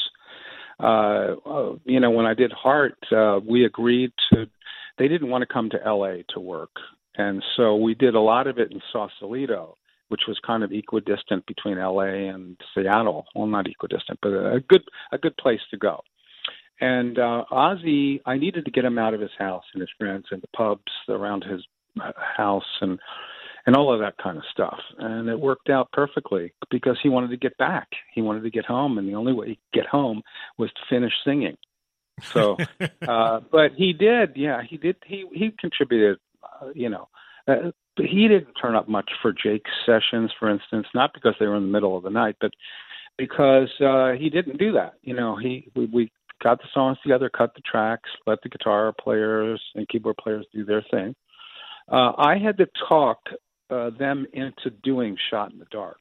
When I did Heart, we agreed to. They didn't want to come to L.A. to work, and so we did a lot of it in Sausalito, which was kind of equidistant between L.A. and Seattle. Well, not equidistant, but a good place to go. And Ozzy, I needed to get him out of his house and his friends and the pubs around his house and all of that kind of stuff. And it worked out perfectly because he wanted to get back. He wanted to get home, and the only way he could get home was to finish singing. So, but he did. Yeah, he did. He contributed, but he didn't turn up much for Jake's sessions, for instance, not because they were in the middle of the night, but because he didn't do that. We got the songs together, cut the tracks, let the guitar players and keyboard players do their thing. I had to talk them into doing Shot in the Dark.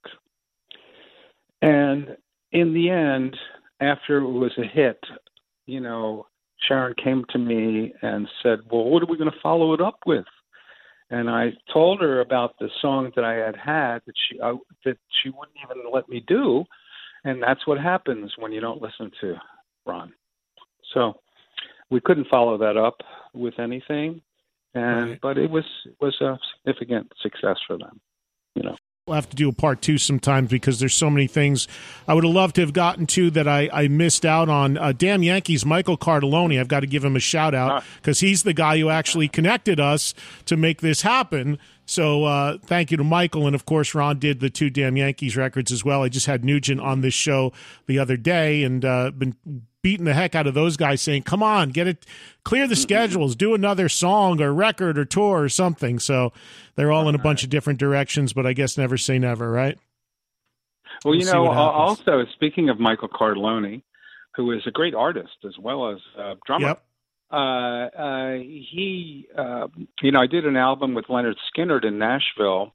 And in the end, after it was a hit, Sharon came to me and said, well, what are we going to follow it up with? And I told her about the song that I had that she wouldn't even let me do. And that's what happens when you don't listen to Ron. So we couldn't follow that up with anything. But it was a significant success for them, you know.
We'll have to do a part 2 sometimes because there's so many things I would have loved to have gotten to that I missed out on. Damn Yankees, Michael Cardelloni, I've got to give him a shout out because he's the guy who actually connected us to make this happen. So thank you to Michael. And, of course, Ron did the 2 Damn Yankees records as well. I just had Nugent on this show the other day and been beating the heck out of those guys saying, come on, get it, clear the schedules, do another song or record or tour or something. So they're all in a bunch of different directions, but I guess never say never, right?
Well, you know, also speaking of Michael Cardelloni, who is a great artist as well as a drummer.
Yep.
He, you know, I did an album with Leonard Skinner in Nashville.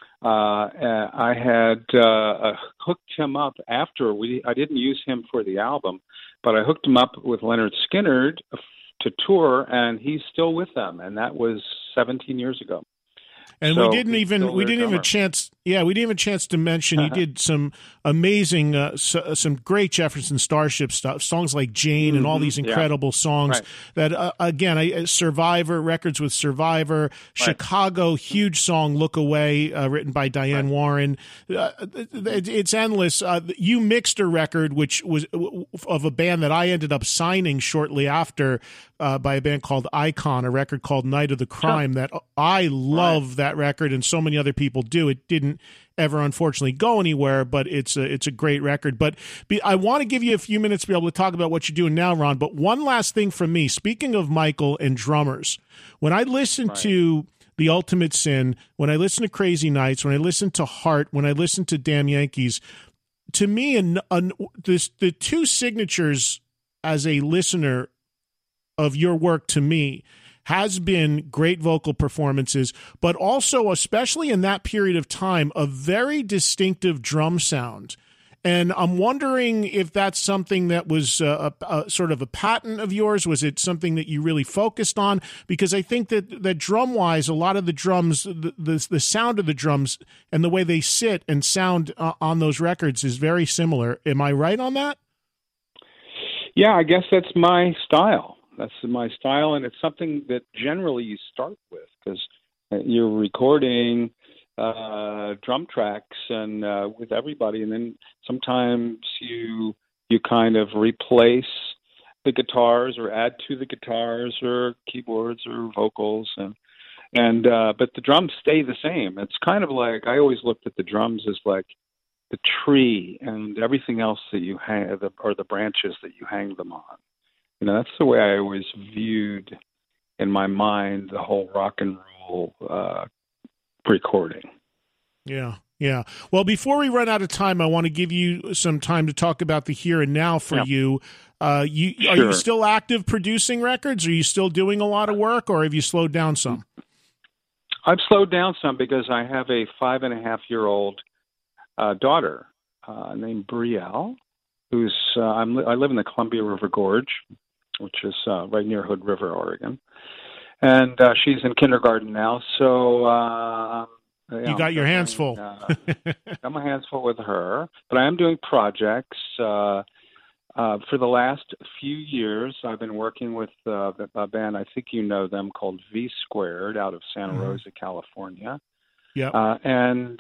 I had hooked him up after I didn't use him for the album, but I hooked him up with Leonard Skinner to tour, and he's still with them, and that was 17 years ago.
And so we didn't even have a chance. Yeah, we didn't have a chance to mention you did some amazing, some great Jefferson Starship stuff, songs like Jane and all these incredible songs that, again, Survivor, records with Survivor, Chicago, huge song, Look Away, written by Diane Warren. It's endless. You mixed a record, which was of a band that I ended up signing shortly after by a band called Icon, a record called Night of the Crime that I love that record and so many other people do. It didn't ever unfortunately go anywhere, but it's a great record. But I want to give you a few minutes to be able to talk about what you're doing now, Ron. But one last thing from me, speaking of Michael and drummers, when I listen to The Ultimate Sin, when I listen to Crazy Nights, when I listen to Heart, when I listen to Damn Yankees, to me, the 2 signatures as a listener of your work to me has been great vocal performances, but also, especially in that period of time, a very distinctive drum sound. And I'm wondering if that's something that was a sort of a patent of yours. Was it something that you really focused on? Because I think that drum-wise, a lot of the drums, the sound of the drums and the way they sit and sound on those records is very similar. Am I right on that?
Yeah, I guess that's my style. That's my style, and it's something that generally you start with because you're recording drum tracks and with everybody, and then sometimes you kind of replace the guitars or add to the guitars or keyboards or vocals, and but the drums stay the same. It's kind of like I always looked at the drums as like the tree and everything else that you hang or the branches that you hang them on. You know, that's the way I always viewed in my mind the whole rock and roll recording.
Yeah. Well, before we run out of time, I want to give you some time to talk about the here and now for you. Are you still active producing records? Are you still doing a lot of work, or have you slowed down some?
I've slowed down some because I have a 5.5-year-old daughter named Brielle, who's I live in the Columbia River Gorge, which is right near Hood River, Oregon. And she's in kindergarten now, so...
you got your hands full.
Got my hands full with her. But I am doing projects. For the last few years, I've been working with a band, I think you know them, called V Squared out of Santa Rosa, California.
Yep.
And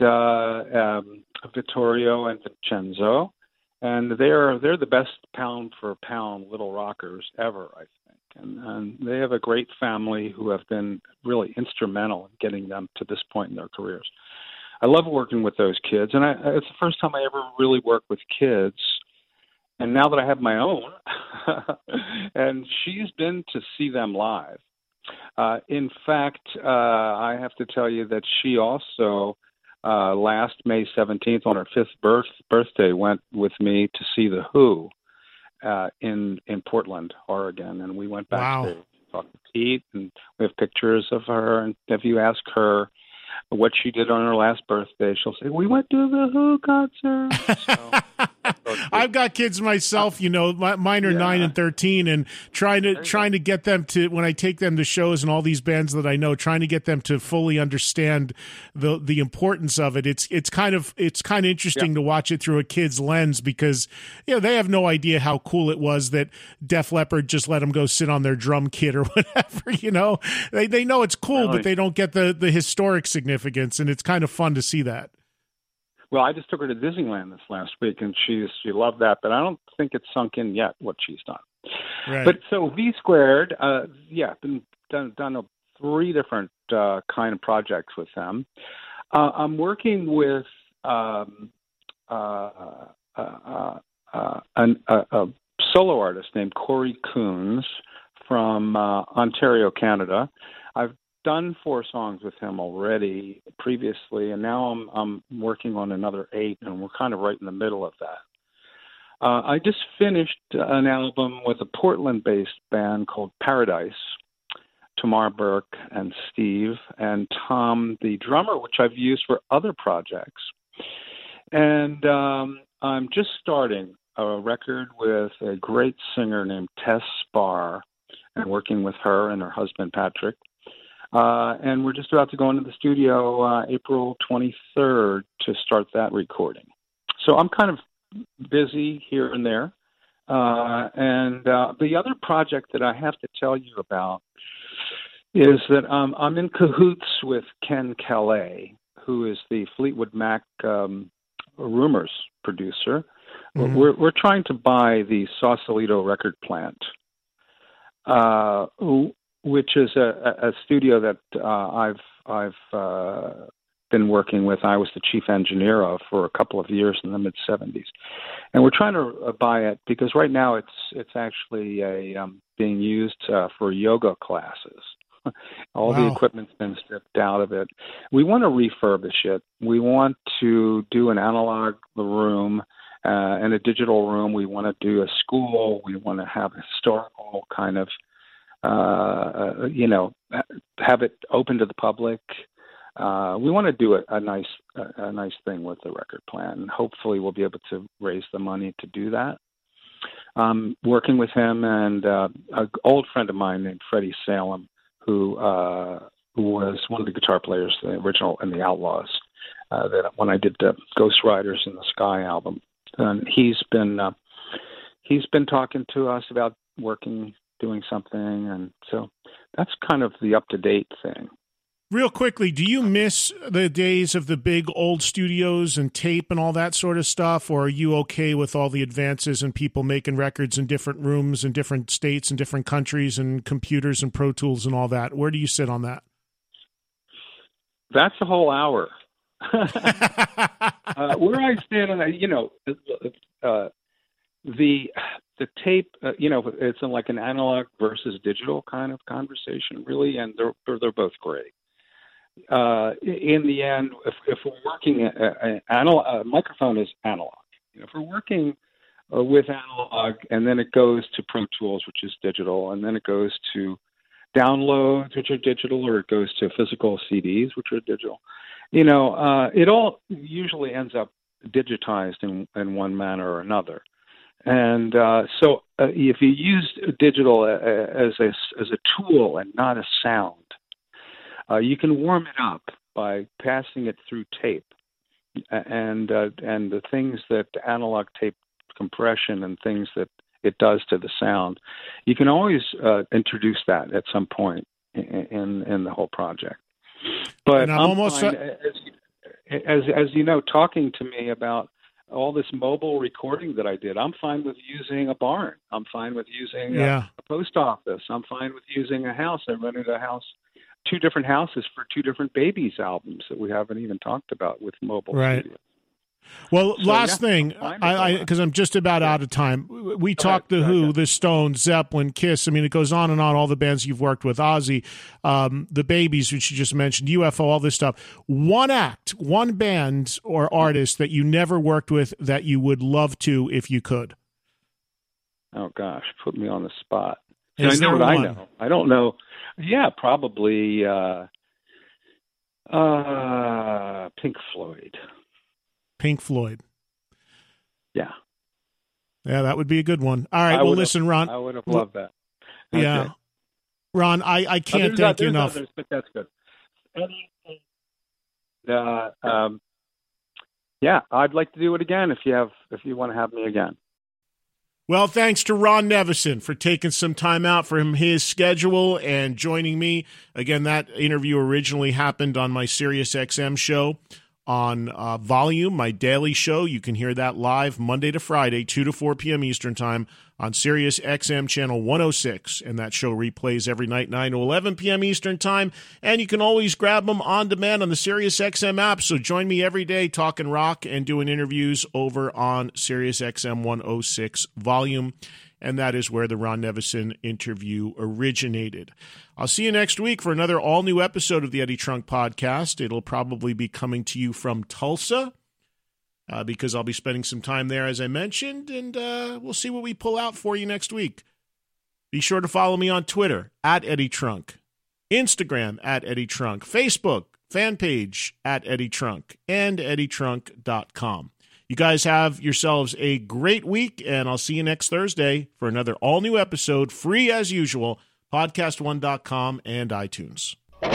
Vittorio and Vincenzo. And they're the best pound-for-pound little rockers ever, I think. And they have a great family who have been really instrumental in getting them to this point in their careers. I love working with those kids, and it's the first time I ever really worked with kids. And now that I have my own, and she's been to see them live. In fact, I have to tell you that she also... last May 17th, on her 5th birthday, went with me to see The Who in Portland, Oregon. And we went backstage to talk to Pete, and we have pictures of her. And if you ask her what she did on her last birthday, she'll say, we went to The Who concert. So
I've got kids myself. Mine are 9 and 13, and trying to get them to, when I take them to shows and all these bands that I know, trying to get them to fully understand the importance of it. It's kind of interesting to watch it through a kid's lens, because they have no idea how cool it was that Def Leppard just let them go sit on their drum kit or whatever. They know it's cool,
Really?
but they don't get the historic significance, and it's kind of fun to see that.
Well, I just took her to Disneyland this last week, and she loved that, but I don't think it's sunk in yet what she's done.
Right.
But so V Squared, been done 3 different kind of projects with them. I'm working with a solo artist named Corey Coons from Ontario, Canada. I've done 4 songs with him already previously, and now I'm working on another 8, and we're kind of right in the middle of that. I just finished an album with a Portland-based band called Paradise. Tamar Burke and Steve and Tom, the drummer, which I've used for other projects. And I'm just starting a record with a great singer named Tess Spar, and working with her and her husband, Patrick. And we're just about to go into the studio April 23rd to start that recording. So I'm kind of busy here and there. And the other project that I have to tell you about is that I'm in cahoots with Ken Calais, who is the Fleetwood Mac Rumors producer. Mm-hmm. We're trying to buy the Sausalito record plant, which is a studio that I've been working with. I was the chief engineer of for a couple of years in the mid '70s, and we're trying to buy it because right now it's actually being used for yoga classes. All the equipment's been stripped out of it. We want to refurbish it. We want to do an analog room and a digital room. We want to do a school. We want to have a historical kind of, have it open to the public. We want to do a nice thing with the record plant, and hopefully we'll be able to raise the money to do that. Working with him and an old friend of mine named Freddie Salem, who was one of the guitar players, the original in the Outlaws, that when I did the Ghost Riders in the Sky album, and he's been talking to us about doing something, and so that's kind of the up to date thing.
Real quickly, do you miss the days of the big old studios and tape and all that sort of stuff, or are you okay with all the advances and people making records in different rooms in different states and different countries and computers and Pro Tools and all that? Where do you sit on that?
That's a whole hour. Where I stand on that, the tape, it's like an analog versus digital kind of conversation, really, and they're both great. In the end, if we're working, a microphone is analog. If we're working with analog, and then it goes to Pro Tools, which is digital, and then it goes to downloads, which are digital, or it goes to physical CDs, which are digital. It all usually ends up digitized in one manner or another. And so if you use digital as a tool and not a sound, you can warm it up by passing it through tape, and the things that analog tape compression and things that it does to the sound, you can always introduce that at some point in the whole project. But I'm almost fine, as you know, talking to me about all this mobile recording that I did, I'm fine with using a barn. I'm fine with using a post office. I'm fine with using a house. I rented a house, 2 different houses for 2 different Babies albums that we haven't even talked about with mobile studios.
Well, last thing, because I'm just about out of time. We talked The Who, The Stones, Zeppelin, Kiss. I mean, it goes on and on, all the bands you've worked with, Ozzy, the Babies, which you just mentioned, UFO, all this stuff. One act, one band or artist that you never worked with that you would love to if you could.
Oh, gosh, put me on the spot.
Is there one?
I know. I don't know. Yeah, probably Pink Floyd.
Pink Floyd.
Yeah.
Yeah, that would be a good one. All right. Well, listen, Ron.
I would have loved that. Okay.
Yeah. Ron, I can't thank you enough.
Others, but that's good. Yeah, I'd like to do it again if you want to have me again.
Well, thanks to Ron Nevison for taking some time out from his schedule and joining me. Again, that interview originally happened on my SiriusXM show on Volume, my daily show. You can hear that live Monday to Friday, 2 to 4 p.m. Eastern Time on SiriusXM Channel 106. And that show replays every night, 9 to 11 p.m. Eastern Time. And you can always grab them on demand on the SiriusXM app. So join me every day talking rock and doing interviews over on SiriusXM 106 Volume. And that is where the Ron Nevison interview originated. I'll see you next week for another all-new episode of the Eddie Trunk Podcast. It'll probably be coming to you from Tulsa because I'll be spending some time there, as I mentioned, and we'll see what we pull out for you next week. Be sure to follow me on Twitter, @EddieTrunk, Instagram, @EddieTrunk, Facebook, fan page, @EddieTrunk, and EddieTrunk.com. You guys have yourselves a great week, and I'll see you next Thursday for another all-new episode, free as usual, podcast1.com and iTunes.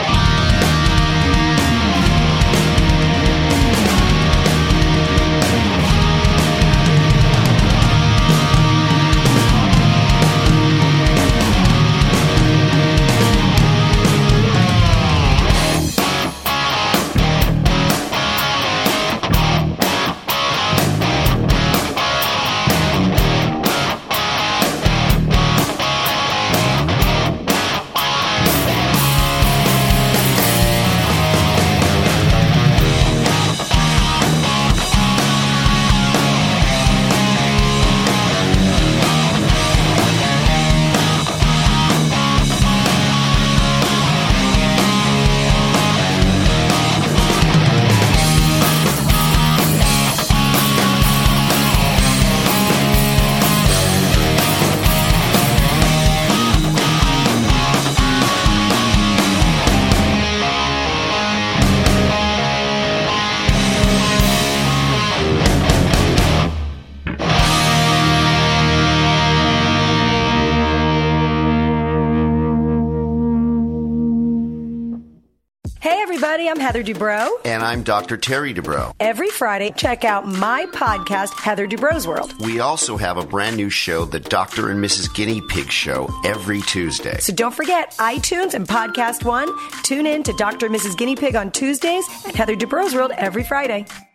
I'm Heather Dubrow.
And I'm Dr. Terry Dubrow.
Every Friday, check out my podcast, Heather Dubrow's World.
We also have a brand new show, The Dr. and Mrs. Guinea Pig Show, every Tuesday.
So don't forget, iTunes and Podcast One. Tune in to Dr. and Mrs. Guinea Pig on Tuesdays and Heather Dubrow's World every Friday.